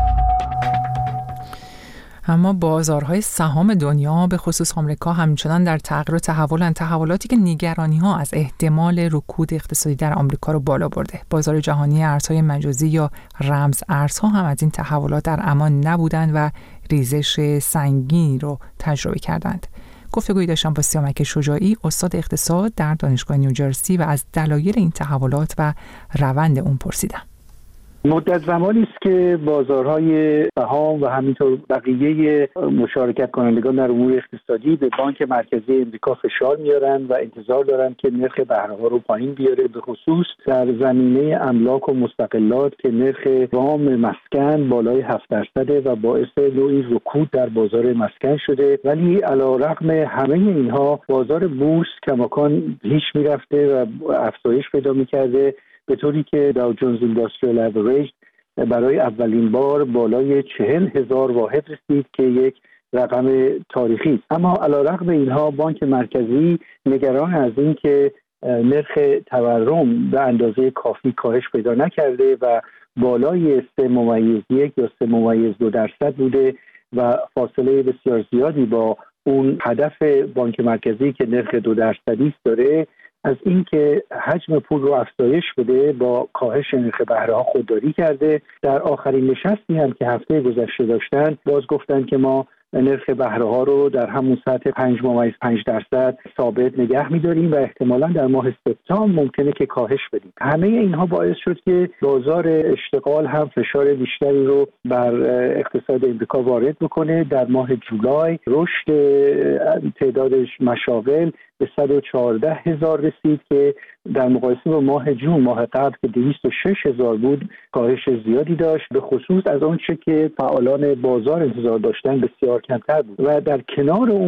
اما بازارهای سهام دنیا به خصوص آمریکا همچنان در تغییر و تحولن، تحولاتی که نگرانی‌ها از احتمال رکود اقتصادی در آمریکا رو بالا برده. بازار جهانی ارزهای مجازی یا رمز ارزها هم از این تحولات در امان نبودند و ریزش سنگینی رو تجربه کردند. گفتگویی داشتم با سیامک شجاعی، استاد اقتصاد در دانشگاه نیوجرسی، و از دلایل این تحولات و روند اون پرسیدم. مدت زمانی است که بازارهای سهام و همینطور بقیه مشارکت کنندگان در امور اقتصادی به بانک مرکزی امریکا فشار میارن و انتظار دارن که نرخ بهره‌ها رو پایین بیاره، به خصوص در زمینه املاک و مستقلات که نرخ وام مسکن بالای هفت درصده و باعث نوعی رکود در بازار مسکن شده. ولی علیرغم همه اینها بازار بورس کماکان هیچ میرفته و افزایش پیدا میکرده، به طوری که داو جونز اینداستریال اوریج برای اولین بار بالای چهل هزار واحد رسید که یک رقم تاریخی است. اما علیرغم اینها بانک مرکزی نگران از این که نرخ تورم به اندازه کافی کاهش پیدا نکرده و بالای سه ممیز یک یا سه ممیز دو درصد بوده و فاصله بسیار زیادی با اون هدف بانک مرکزی که نرخ دو درصدی است داره، از اینکه حجم پول رو افزایش بده با کاهش نرخ بهره‌ها خودداری کرده. در آخرین نشستی هم که هفته گذشته داشتن باز گفتن که ما نرخ بهره‌ها رو در همون سطح پنج ممیز پنج درصد ثابت نگه می‌داریم و احتمالاً در ماه سپتامبر ممکنه که کاهش بدیم. همه اینها باعث شد که بازار اشتغال هم فشار بیشتری رو بر اقتصاد امریکا وارد بکنه. در ماه جولای رشد تعداد مشاغل به صد و چهارده هزار رسید که در مقایسه با ماه جون، ماه قبل که دویست و شش هزار بود، کاهش زیادی داشت، به خصوص از آنچه که فعالان بازار انتظار داشتن بسیار کمتر بود. و در کنار اون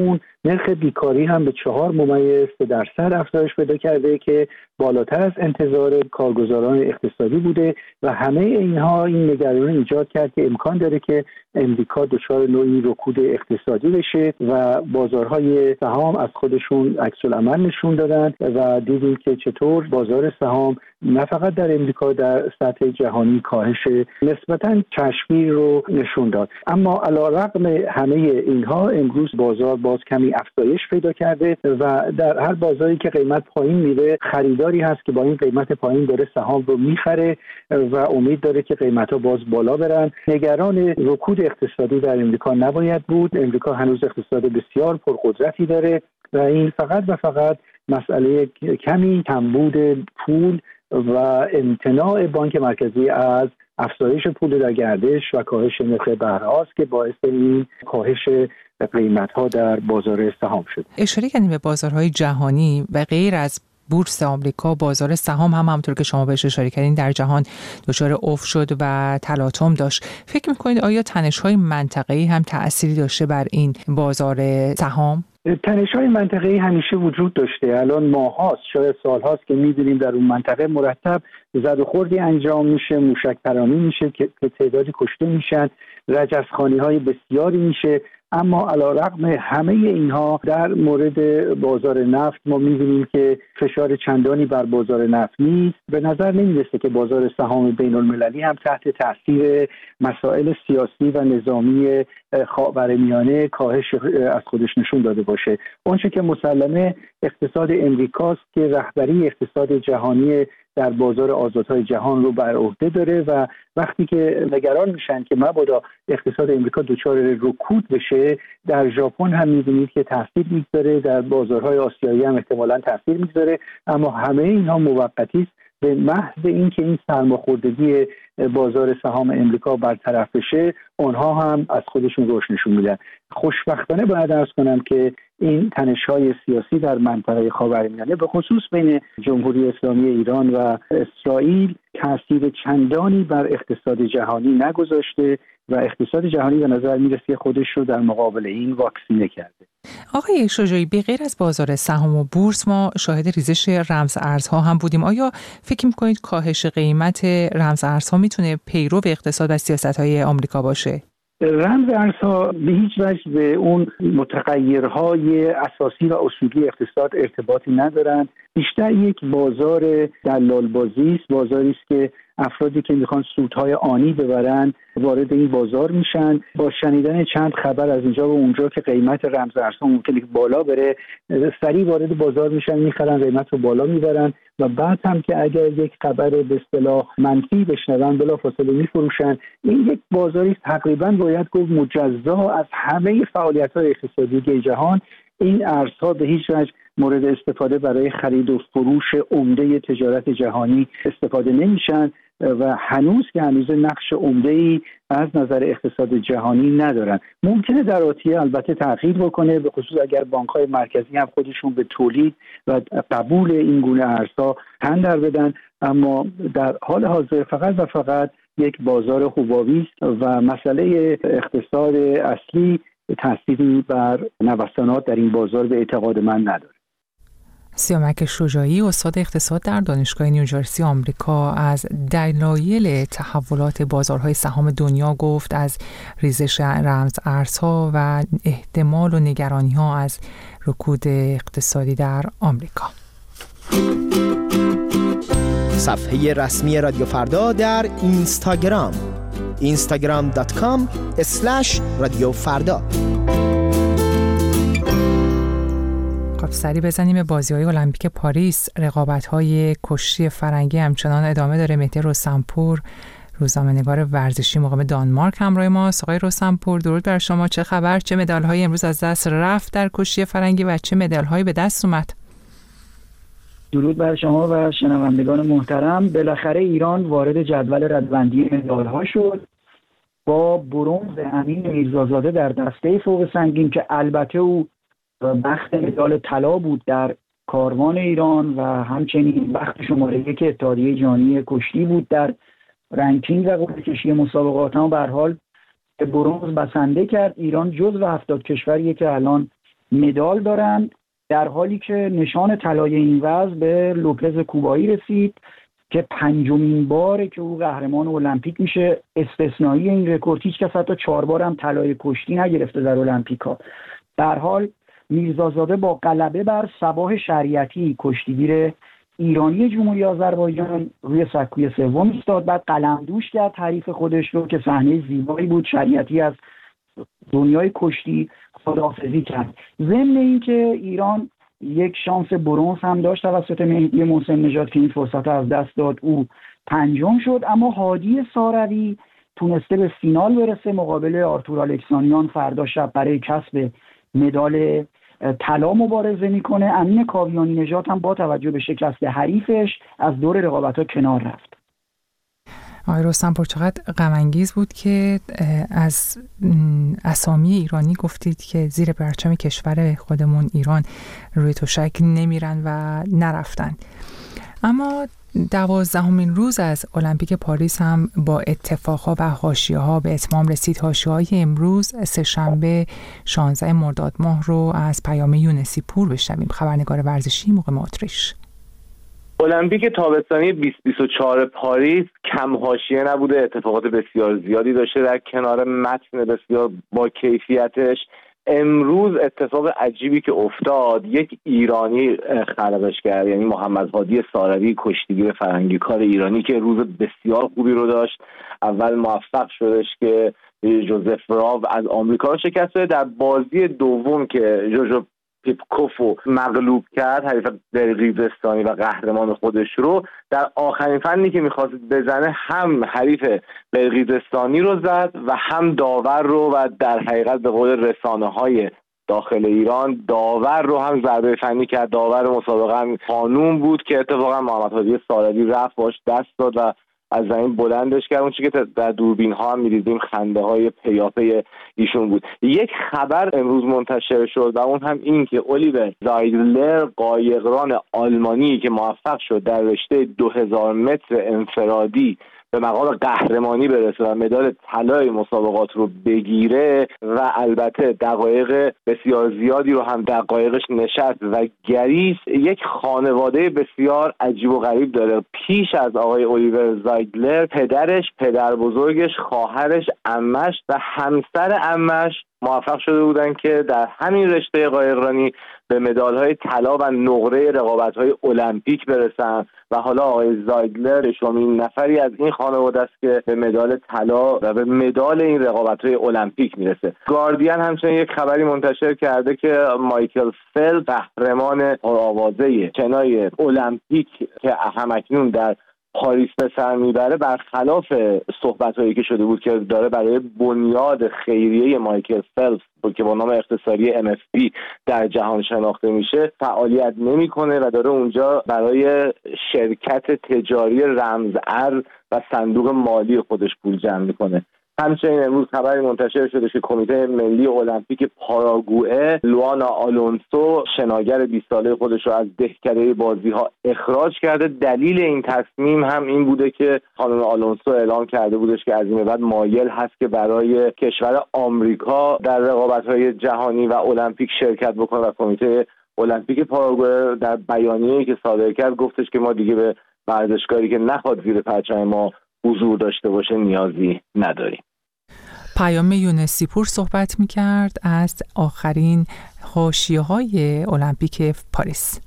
نرخ بیکاری هم به چهار ممیز سه درصد افزایش پیدا کرده که بالاتر از انتظار کارگزاران اقتصادی بوده و همه اینها این نگرانی ایجاد کرد که امکان داره که امریکا دچار نوعی رکود اقتصادی بشه و بازارهای سهام از خودشون عکس العمل نشون دادن و دیدیم که چطور بازار سهام نه فقط در امریکا در سطح جهانی کاهش نسبتاً چشمگیر رو نشون داد. اما علی‌رغم همه اینها امروز بازار باز کمی افزایش پیدا کرده و در هر بازاری که قیمت پایین میره خریداری هست که با این قیمت پایین داره سهام رو میخره و امید داره که قیمت‌ها باز بالا برن. نگران رکود اقتصادی در امریکا نباید بود. امریکا هنوز اقتصاد بسیار پرقدرتی داره و این فقط و فقط مسئله کمی کمبود پول و امتناع بانک مرکزی از افزایش پول در گردش و کاهش نرخ بهره هاست که باعث این کاهش قیمت‌ها در بازار سهام شد. اشاره کردیم به بازارهای جهانی و غیر از بورس آمریکا، بازار سهام هم همونطور که شما بهش اشاره کردین در جهان دچار افت شد و تلاطم داشت. فکر می‌کنید آیا تنش‌های منطقه‌ای هم تأثیری داشته بر این بازار سهام؟ تنش‌های منطقه‌ای همیشه وجود داشته. الان ماه‌هاست، شاید سال‌هاست که می‌بینیم در اون منطقه مرتب زد و خوردی انجام میشه، موشک پرانی میشه که تعدادی کشته میشن، رجزخوانی‌های بسیاری میشه. اما علی‌رغم همه اینها در مورد بازار نفت ما می‌بینیم که فشار چندانی بر بازار نفت نیست. به نظر نمی‌رسه که بازار سهام بین‌المللی هم تحت تاثیر مسائل سیاسی و نظامی خاورمیانه کاهش از خودش نشون داده باشه. اونچه که مسلمه اقتصاد امریکاست که رهبری اقتصاد جهانی در بازار آزادهای جهان رو بر عهده داره و وقتی که نگران میشن که مبادا اقتصاد امریکا دچار رکود بشه، در ژاپن هم می‌بینید که تاثیر میگذاره، در بازارهای آسیایی هم احتمالاً تاثیر میگذاره، اما همه اینها موقتی است. به محض اینکه این سرماخوردگی بازار سهام امریکا برطرف بشه، اونها هم از خودشون رشد نشون میدن. خوشبختانه باید عرض کنم که این تنش‌های سیاسی در منطقه خاورمیانه به خصوص بین جمهوری اسلامی ایران و اسرائیل تاثیر چندانی بر اقتصاد جهانی نگذاشته و اقتصاد جهانی به نظر میرسه خودش رو در مقابل این واکسینه کرده. آقای شجاعی، به غیر از بازار سهام و بورس ما شاهد ریزش رمز ارزها هم بودیم. آیا فکر می‌کنید کاهش قیمت رمز ارزها میتونه پیرو اقتصاد و سیاست‌های آمریکا باشه؟ رمز ارزها به هیچ وجه به اون متغیرهای اساسی و اصولی اقتصاد ارتباطی ندارن. بیشتر یک بازار دلال بازی است، بازاری است که افرادی که میخوان سودهای آنی ببرن وارد این بازار میشن. با شنیدن چند خبر از اینجا و اونجا که قیمت رمز ارزها ممکنه بالا بره، سریع وارد بازار میشن، میخرن، قیمت رو بالا میبرن و بعد هم که اگر یک خبر به اصطلاح منفی بشنون بلافاصله میفروشن. این یک بازاری است تقریبا باید گفت مجزا از همه فعالیت‌های اقتصادی جهان. این ارزها به هیچ وجه مورد استفاده برای خرید و فروش عمده تجارت جهانی استفاده نمیشن و هنوز که هنوز نقش عمده‌ای از نظر اقتصاد جهانی ندارن. ممکنه در آتیه البته تغییر بکنه، به خصوص اگر بانک‌های مرکزی هم خودشون به تولید و قبول این گونه ارزها تن در بدن، اما در حال حاضر فقط و فقط یک بازار حبابی است و مسئله اقتصاد اصلی تأثیری بر نوسانات در این بازار به اعتقاد من نداره. سیامک شجاعی، استاد اقتصاد در دانشگاه نیوجرسی آمریکا، از دلایل تحولات بازارهای سهام دنیا گفت، از ریزش رمز ارزها و احتمال و نگرانی‌ها از رکود اقتصادی در آمریکا. صفحه رسمی رادیو فردا در اینستاگرام اینستاگرام دات کام اسلش رادیو فردا. خب سری بزنیم به بازی‌های المپیک پاریس. رقابت‌های کشتی فرنگی همچنان ادامه داره. مهدی رستمپور، روزنامه‌نگار ورزشی مقام دانمارک، همراه ماست. آقای رستمپور، درود بر شما. چه خبر؟ چه مدال‌هایی امروز از دست رفت در کشتی فرنگی و چه مدال‌هایی به دست اومد؟ درود بر شما و شنوندگان محترم. بالاخره ایران وارد جدول ردبندی مدال‌ها شد با برنز امین میرزازاده در دسته فوق سنگین که البته او بخت مدال طلا بود در کاروان ایران و همچنین بخت شماره یک اتحادیه جهانی کشتی بود در رنکینگ و قرعه کشی مسابقات. اما به هر حال برنز بسنده کرد. ایران جزو هفتاد کشوریه که الان مدال دارن، در حالی که نشان طلای این وزن به لوپز کوبایی رسید که پنجمین باره که او قهرمان المپیک میشه. استثنایی این رکورد، هیچ کس حتی چهار بار هم طلای کشتی نگرفته در المپیکا. در حال میرزازاده با غلبه بر صباح شریعتی کشتیگیر ایرانی جمهوری آذربایجان روی سکوی سوم ایستاد، بعد قلمدوش کرد حریف خودش رو که صحنه زیبایی بود. شریعتی از دنیای کشتی خداحافظی کرد. ضمن اینکه ایران یک شانس برنز هم داشت توسط مهدی محسن نژاد که این فرصت از دست داد، او پنجم شد، اما هادی ساروی تونسته به فینال برسه مقابل آرتور الکسانیان. فردا شب برای کسب مدال طلا مبارزه میکنه. امین کاویانی نژاد هم با توجه به شکست حریفش از دور رقابت‌ها کنار رفت. آقای رستم‌پور، چقدر غم انگیز بود که از اسامی ایرانی گفتید که زیر پرچم کشور خودمون ایران روی تشک نمیرن و نرفتن. اما دوازدهمین روز از المپیک پاریس هم با اتفاقها و حاشیه‌ها به اتمام رسید. حاشیه‌های امروز سه‌شنبه شانزده مرداد ماه رو از پیامه یونسی پور بشنویم، خبرنگار ورزشی مقیم اتریش. المپیک تابستانی بیست بیست و چهار پاریس کم حاشیه نبوده، اتفاقات بسیار زیادی داشته در کنار متن بسیار با کیفیتش. امروز اتفاق عجیبی که افتاد، یک ایرانی خلقش کرد، یعنی محمد هادی ساروی کشتیگیر فرنگی کار ایرانی که روز بسیار خوبی رو داشت. اول موفق شدش که جوزف راو از آمریکا رو شکست بده. در بازی دوم که جوجو پیپکوفو مغلوب کرد، حریف قرقیزستانی و قهرمان خودش رو، در آخرین فنی که میخواست بزنه هم حریف قرقیزستانی رو زد و هم داور رو، و در حقیقت به قول رسانه‌های داخل ایران داور رو هم ضربه فنی کرد. داور مسابقه هم خانوم بود که اتفاقا محمد هادی ساروی رفت باش دست داد و از زمین بلندش کرد. اون چیزی که در دوربین ها هم می‌دیدیم خنده های پیاپی ایشون بود. یک خبر امروز منتشر شد و اون هم این که الیور زایدلر، قایقران آلمانی که موفق شد در رشته دو هزار متر انفرادی به مقام قهرمانی برسه و مدال طلای مسابقات رو بگیره و البته دقایق بسیار زیادی رو هم دقایقش نشست و گریست، یک خانواده بسیار عجیب و غریب داره. پیش از آقای الیور زایدلر، پدرش، پدر بزرگش، خواهرش، عمش و همسر عمش موفق شده بودن که در همین رشته قایقرانی به مدال‌های طلا و نقره رقابت‌های المپیک برسن و حالا آقای زایدلر ششمین نفری از این خانواده است که به مدال طلا و به مدال این رقابت‌های المپیک میرسه. گاردین همچنین یک خبری منتشر کرده که مایکل فلپس، قهرمان پرآوازه شنای المپیک که همکنون در پاریس به سر میبره، برخلاف صحبت‌هایی که شده بود که داره برای بنیاد خیریه مایکل فلپس که با نام اختصاری ام اف پی در جهان شناخته میشه فعالیت نمیکنه و داره اونجا برای شرکت تجاری رمزارز و صندوق مالی خودش پول جمع میکنه. همچنین امروز خبری منتشر شده که کمیته ملی المپیک پاراگوئه لوانا آلونسو، شناگر بیست ساله خودش رو از دهکده بازی‌ها اخراج کرده. دلیل این تصمیم هم این بوده که خانم آلونسو اعلام کرده بودش که از این به بعد مایل هست که برای کشور آمریکا در رقابت‌های جهانی و المپیک شرکت بکنه و کمیته المپیک پاراگوئه در بیانیه‌ای که صادر کرد گفتش که ما دیگه به ورزشکاری که نخواد زیر پرچم ما حضور داشته باشه نیازی نداریم. پیام یونسی پور صحبت می‌کرد از آخرین حاشیه‌های المپیک پاریس.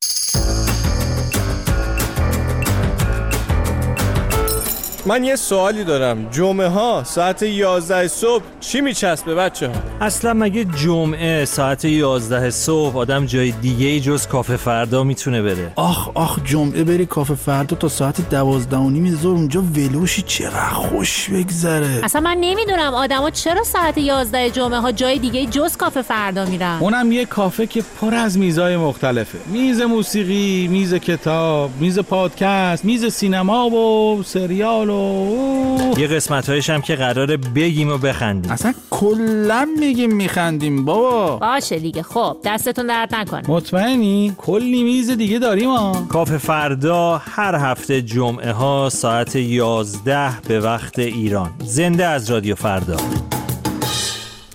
من یه سوالی دارم، جمعه ها ساعت یازده صبح چی میچسبه بچه ها؟ اصلا مگه جمعه ساعت یازده صبح آدم جای دیگه ای جز کافه فردا میتونه بره؟ آخ آخ جمعه بری کافه فردا تا ساعت دوازده و نیم ظهر اونجا ولوشی، چقدر خوش بگذره. اصلا من نمیدونم آدما چرا ساعت یازده جمعه ها جای دیگه جز کافه فردا میرن. اونم یه کافه که پر از میزای مختلفه، میز موسیقی، میز کتاب، میز پادکست، میز سینما و سریال و یه قسمت‌هایش هم که قراره بگیم و بخندیم. اصلا کلا میگیم میخندیم بابا. باشه دیگه، خب دستتون درد نکنه. مطمئنی؟ کلی میز دیگه داریم ها. کافه فردا هر هفته جمعه ها ساعت یازده به وقت ایران. زنده از رادیو فردا.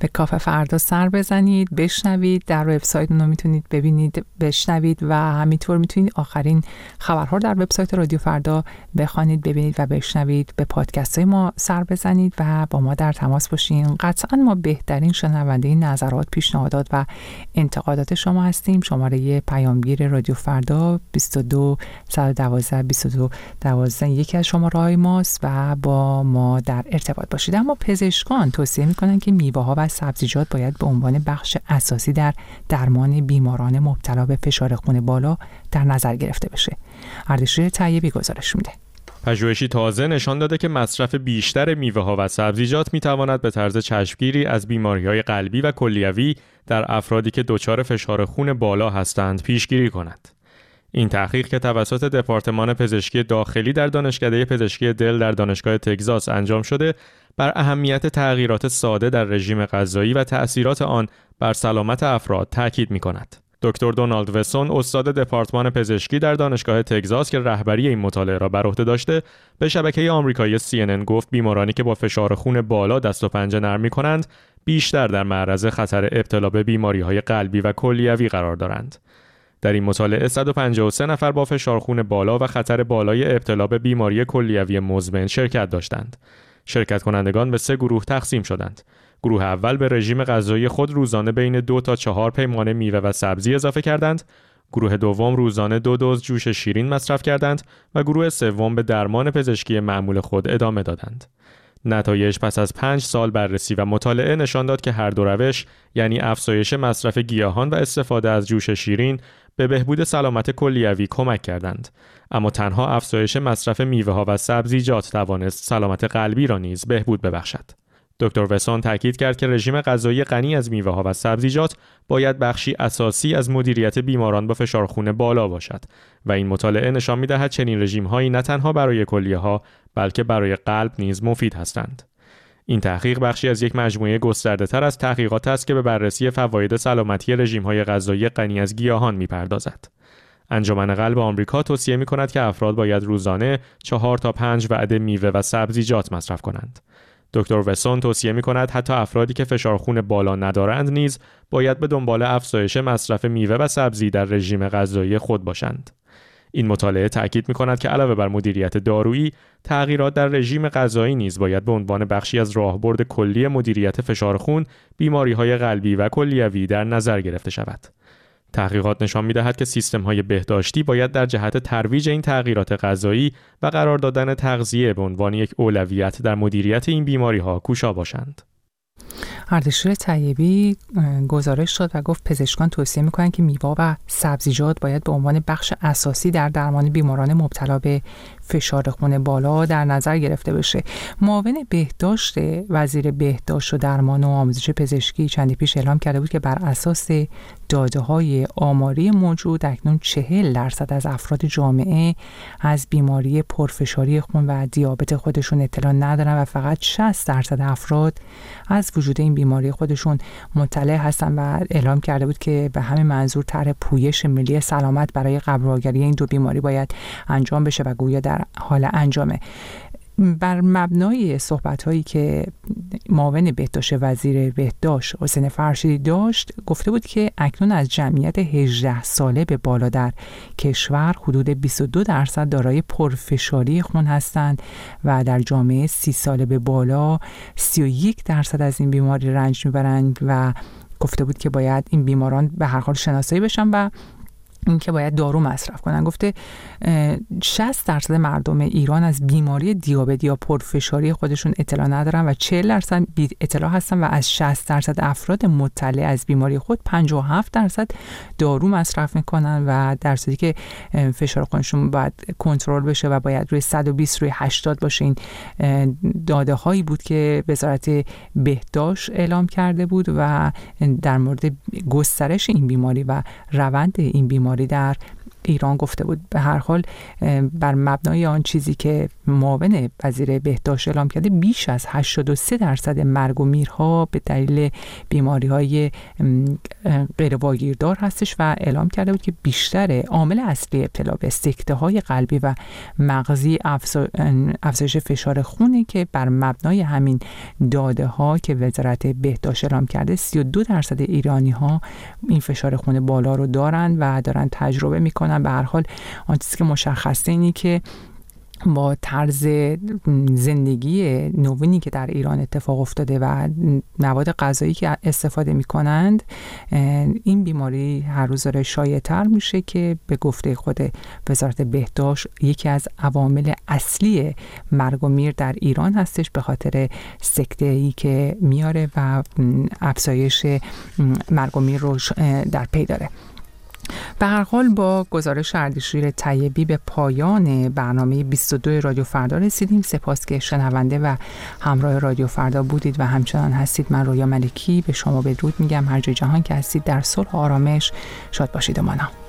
به کافه فردا سر بزنید، بشنوید. در وبسایت اون رو میتونید ببینید، بشنوید و همینطور میتونید آخرین خبرها در وبسایت رادیو فردا بخوانید، ببینید و بشنوید. به پادکست های ما سر بزنید و با ما در تماس باشین. قطعا ما بهترین شنونده نظرات، پیشنهادات و انتقادات شما هستیم. شماره پیامگیر رادیو فردا بیست و دو صد و دوازده بیست و دو دوازده یکی از شماره‌های ماست و با ما در ارتباط باشید. اما پزشکان توصیه میکنن که میوه‌ها و سبزیجات باید به عنوان بخش اساسی در درمان بیماران مبتلا به فشار خون بالا در نظر گرفته بشه. اردشیر طیبی گزارش میده. پژوهشی تازه نشان داده که مصرف بیشتر میوه‌ها و سبزیجات میتواند به طرز چشمگیری از بیماری‌های قلبی و کلیوی در افرادی که دچار فشار خون بالا هستند پیشگیری کند. این تحقیق که توسط دپارتمان پزشکی داخلی در دانشکده پزشکی دل در دانشگاه تگزاس انجام شده، بر اهمیت تغییرات ساده در رژیم غذایی و تأثیرات آن بر سلامت افراد تاکید می‌کند. دکتر دونالد وسون، استاد دپارتمان پزشکی در دانشگاه تگزاس که رهبری این مطالعه را بر عهده داشته، به شبکه آمریکایی سی ان ان گفت بیمارانی که با فشار خون بالا دست و پنجه نرم می‌کنند، بیشتر در معرض خطر ابتلا به بیماری‌های قلبی و کلیوی قرار دارند. در این مطالعه صد و پنجاه و سه نفر با فشار خون بالا و خطر بالای ابتلا به بیماری کلیوی مزمن شرکت داشتند. شرکت کنندگان به سه گروه تقسیم شدند. گروه اول به رژیم غذایی خود روزانه بین دو تا چهار پیمانه میوه و سبزی اضافه کردند. گروه دوم روزانه دو دوز جوش شیرین مصرف کردند و گروه سوم به درمان پزشکی معمول خود ادامه دادند. نتایج پس از پنج سال بررسی و مطالعه نشان داد که هر دو روش، یعنی افزایش مصرف گیاهان و استفاده از جوش شیرین، به بهبود سلامت کلیوی کمک کردند، اما تنها افزایش مصرف میوه‌ها و سبزیجات توانست سلامت قلبی را نیز بهبود ببخشد. دکتر وسون تاکید کرد که رژیم غذایی غنی از میوه‌ها و سبزیجات باید بخشی اساسی از مدیریت بیماران با فشار خون بالا باشد و این مطالعه نشان می‌دهد چنین رژیم‌هایی نه تنها برای کلیه‌ها بلکه برای قلب نیز مفید هستند. این تحقیق بخشی از یک مجموعه گسترده‌تر از تحقیقات است که به بررسی فواید سلامتی رژیم‌های غذایی غنی از گیاهان می‌پردازد. انجمن قلب آمریکا توصیه می‌کند که افراد باید روزانه چهار تا پنج وعده میوه و سبزیجات مصرف کنند. دکتر وسون توصیه می‌کند حتی افرادی که فشار خون بالا ندارند نیز باید به دنبال افزایش مصرف میوه و سبزی در رژیم غذایی خود باشند. این مطالعه تأکید می‌کند که علاوه بر مدیریت دارویی، تغییرات در رژیم غذایی نیز باید به عنوان بخشی از راهبرد کلی مدیریت فشار خون، بیماری‌های قلبی و کلیوی در نظر گرفته شود. تحقیقات نشان می‌دهد که سیستم‌های بهداشتی باید در جهت ترویج این تغییرات غذایی و قرار دادن تغذیه به عنوان یک اولویت در مدیریت این بیماری‌ها کوشا باشند. اردشیر طیبی گزارش داد و گفت پزشکان توصیه میکنن که میوه و سبزیجات باید به عنوان بخش اساسی در درمان بیماران مبتلا به فشار خون بالا در نظر گرفته بشه. معاون بهداشت وزیر بهداشت و درمان و آموزش پزشکی چندی پیش اعلام کرده بود که بر اساس داده‌های آماری موجود اکنون چهل درصد از افراد جامعه از بیماری پرفشاری خون و دیابت خودشون اطلاع ندارن و فقط شصت درصد افراد از وجود این بیماری خودشون مطلع هستن و اعلام کرده بود که به همین منظور طرح پویش ملی سلامت برای قبول‌آوری این دو بیماری باید انجام بشه و گویا در حال انجامه. بر مبنای صحبت‌هایی که معاون بهداشت وزیر بهداشت حسین فرشیدی داشت، گفته بود که اکنون از جمعیت هجده ساله به بالا در کشور حدود بیست و دو درصد دارای پرفشاری خون هستند و در جامعه سی ساله به بالا سی و یک درصد از این بیماری رنج میبرند و گفته بود که باید این بیماران به هر حال شناسایی بشن و این که باید دارو مصرف کنن. گفته شصت درصد مردم ایران از بیماری دیابت یا پرفشاری خودشون اطلاع ندارن و چهل درصد بی اطلاع هستن و از شصت درصد افراد مطلع از بیماری خود پنجاه و هفت درصد دارو مصرف میکنن و درصدی که فشار خونشون باید کنترل بشه و باید روی صد و بیست روی هشتاد باشه. این داده هایی بود که وزارت بهداشت اعلام کرده بود و در مورد گسترش این بیماری و روند این بیماری در ایران گفته بود. به هر حال بر مبنای آن چیزی که معاون وزیر بهداشت اعلام کرده، بیش از هشتاد و سه درصد مرگ و میرها به دلیل بیماری‌های غیر واگیردار هستش و اعلام کرده بود که بیشتر عامل اصلی ابتلا به سکته‌های قلبی و مغزی افزایش فشار خونه که بر مبنای همین داده ها که وزارت بهداشت اعلام کرده سی و دو درصد ایرانی ها این فشار خون بالا رو دارن و دارن تجربه میکنن. به هر حال آن چیزی که مشخصه اینی که با طرز زندگی نوینی که در ایران اتفاق افتاده و مواد غذایی که استفاده میکنند، این بیماری هر روز داره شایع‌تر میشه که به گفته خود وزارت بهداشت یکی از عوامل اصلی مرگ و میر در ایران هستش، به خاطر سکته‌ای که میاره و افزایش مرگ و میر رو در پی داره. به هر حال با گزارش اردشیر طیبی به پایان برنامه بیست و دو رادیو فردا رسیدیم. سپاس که شنونده و همراه رادیو فردا بودید و همچنان هستید. من رویا ملکی به شما بدرود میگم. هر جای جهان که هستید در صلح و آرامش شاد باشید و مانا.